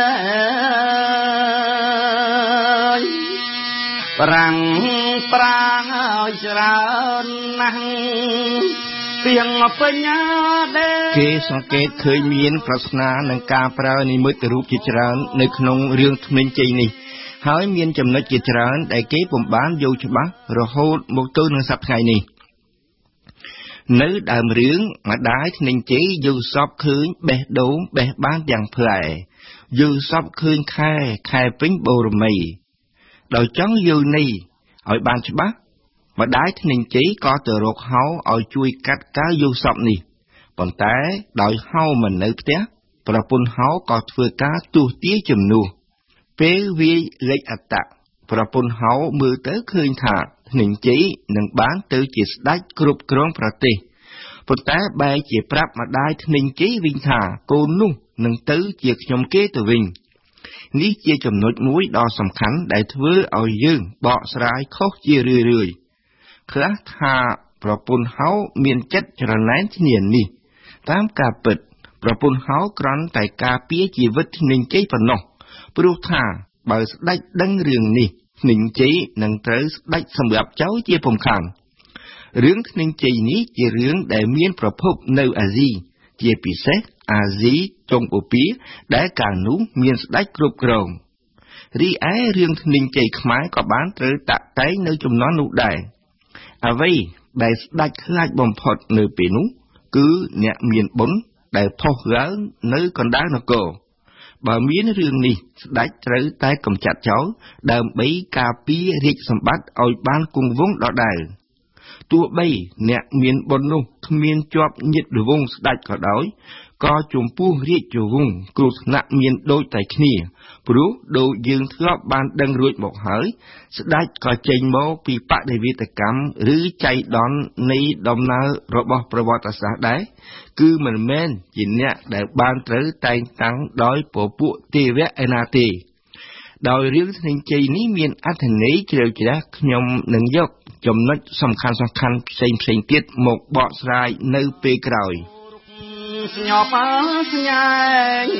Speaker 14: ប្រាំងប្រាងឲ្យច្រើនណាស់ពីងបញ្ញាដែលគេសង្កេតឃើញមានប្រស្នានឹងការប្រើនិមិត្តរូបជាច្រើននៅក្នុងរឿងធ្មេញជ័យនេះហើយមានចំណុចជាច្រើនដែលគេពុំបានយល់ច្បាស់រហូតមកទល់នឹងសប្តាហ៍ថ្ងៃនេះនៅដើមរឿងម្ដាយធ្នេញជ័យយល់សពឃើញបេះដូងបេះបានទាំងផ្លែយល់សពឃើញខែពេញបូរមីដោយចង់យល់នេះឲ្យបានច្បាស់ម្ដាយធ្នេញជ័យក៏ទៅរកហៅឲ្យជួយកាត់កាវយល់សពនេះប៉ុន្តែដោយហៅមិននៅផ្ទះប្រពន្ធហៅក៏ធ្វើការទូទាយជំនួសពេលវាយលេខអត្តៈប្រពន្ធហៅមើលទៅឃើញថាធ្នេញជ័យនឹងបានទៅជាស្ដេចគ្រប់គ្រងប្រទេសប៉ុន្តែបែរជាប្រាប់ម្ដាយធ្នេញជ័យវិញថាកូននោះនឹងទៅជាខ្ញុំគេទៅវិញនេះជាចំណុចមួយដ៏សំខាន់ដែលធ្វើឲ្យយើងបកស្រាយខុសជារឿយៗខ្លះថាប្រពន្ធហៅមានចិត្តច្រណែនឈ្នានីសតាមការពិតប្រពន្ធហៅគ្រាន់តែការពារជីវិតធ្នេញជ័យប៉ុណ្ណោះព្រោះថាបើស្ដេចដឹងរឿងនេះធ្នេញជ័យនឹងត្រូវស្ដេចសម្រាប់ចោលជាពុំខានរឿងធ្នេញជ័យនេះជារឿងដែលមានប្រភពនៅអាស៊ីជាពិសេសអាស៊ីចុងបូព៌ាដែលកាលនោះមានស្ដេចគ្រប់គ្រងរីឯរឿងធ្នេញជ័យខ្មែរក៏បានត្រូវតាក់តែងនៅជំនាន់នោះដែរអ្វីដែលស្ដេចខ្លាចបំផុតនៅពេលនោះគឺអ្នកមានបុណ្យដែលផុសឡើងនៅកណ្ដាលនគរបើមានរឿងនេះស្ដេចត្រូវតែកម្ចាត់ចោលដើម្បីការពាររាជសម្បត្តិឲ្យបានគង់វង្សដដែលទោះបីអ្នកមានបុណ្យនោះគ្មានជាប់ញាតិវង្សស្ដេចក៏ដោយក៏ចំពោះរាជវង្សគ្រោះថ្នាក់មានដូចតែគ្នាព្រោះដូចយើងធ្លាប់បានដឹងរួចមកហើយស្ដេចក៏ចេញមកពីបដិវេតកម្មឬចៃដន្យនៃដំណើររបស់ប្រវត្តិសាស្ត្រដែរគឺមិនមែនជាអ្នកដែលបានត្រូវតែងតាំងដោយពពួកទេវៈឯណាទេដោយរឿងធ្នេញជ័យនេះមានអត្ថន័យជ្រៅជ្រះខ្ញុំនឹងយកចំណុចសំខាន់ផ្សេងទៀតមកបកស្រាយនៅពេលក្រោយស្ញប់ស្ញែង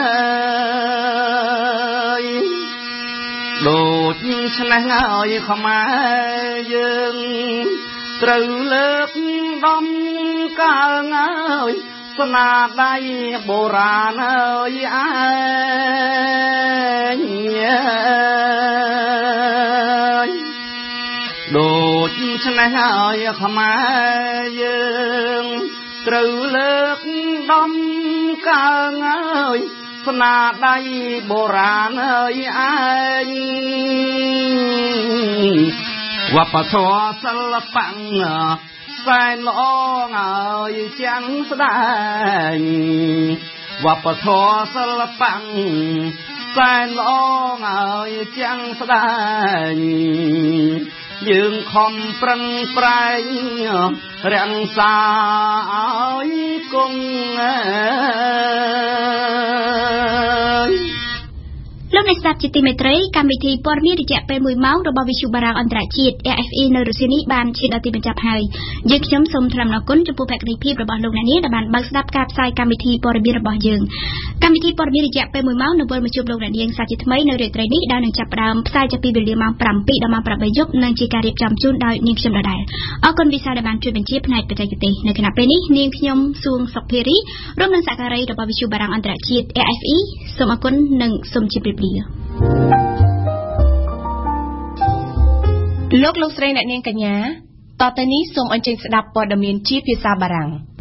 Speaker 14: ដូចស្នេហ៍ឲ្យខ្មែរយើងត្រូវលើកដំកើងហើយស្នាដៃបុរាណអើយអើយដូចឆ្នេះហើយខ្មែរយើងត្រូវលើកដំកើងអើយស្នាដៃបុរាណអើយអើយវប្បធម៌សិល្បៈសែនល្អអើយចាំស្ដែងវប្បធម៌សិល្បៈសែនល្អអើយចាំស្ដែងយើងខំប្រឹងប្រែងរាំងសាឲ្យគង់
Speaker 2: លោកអ្នកស្ដាប់ជាទីមេត្រីកម្មវិធីព័ត៌មានរយៈពេល1ម៉ោងរបស់វិទ្យុបារាំងអន្តរជាតិ RFE នៅរុស្ស៊ីនេះបានឈានដល់ទីបញ្ចប់ហើយយើងខ្ញុំសូមថ្លែងអរគុណចំពោះភក្ដីភាពរបស់លោកអ្នកនាងដែលបានបើកស្ដាប់ការផ្សាយកម្មវិធីព័ត៌មានរបស់យើងកម្មវិធីព័ត៌មានរយៈពេល1ម៉ោងនៅវិលមកជួបលោកអ្នកនាងសាជាថ្មីនៅរាត្រីនេះដែលនឹងចាប់ផ្ដើមផ្សាយចាប់ពីវេលាម៉ោង7ដល់ម៉ោង8យប់និងជាការរៀបចំជូនដោយនាងខ្ញុំដដែលអរគុណវិសាលដែលបានជួយបញ្ជាផ្នែកបច្ចេកទេសនៅខណៈពេលនេះនាងខ្ញុំសួងសុកភេរីរួមនឹងសហការីរបស់វិទ្យុបារាំងអន្តរជាតិ RFE សូមអរគុណនិងសូមជម្រាបលា
Speaker 1: លោកស្រីអ្នកនាងកញ្ញាតទៅនេះសូមអញ្ជើញស្ដាប់ព័ត៌មានជាភាសាបារាំង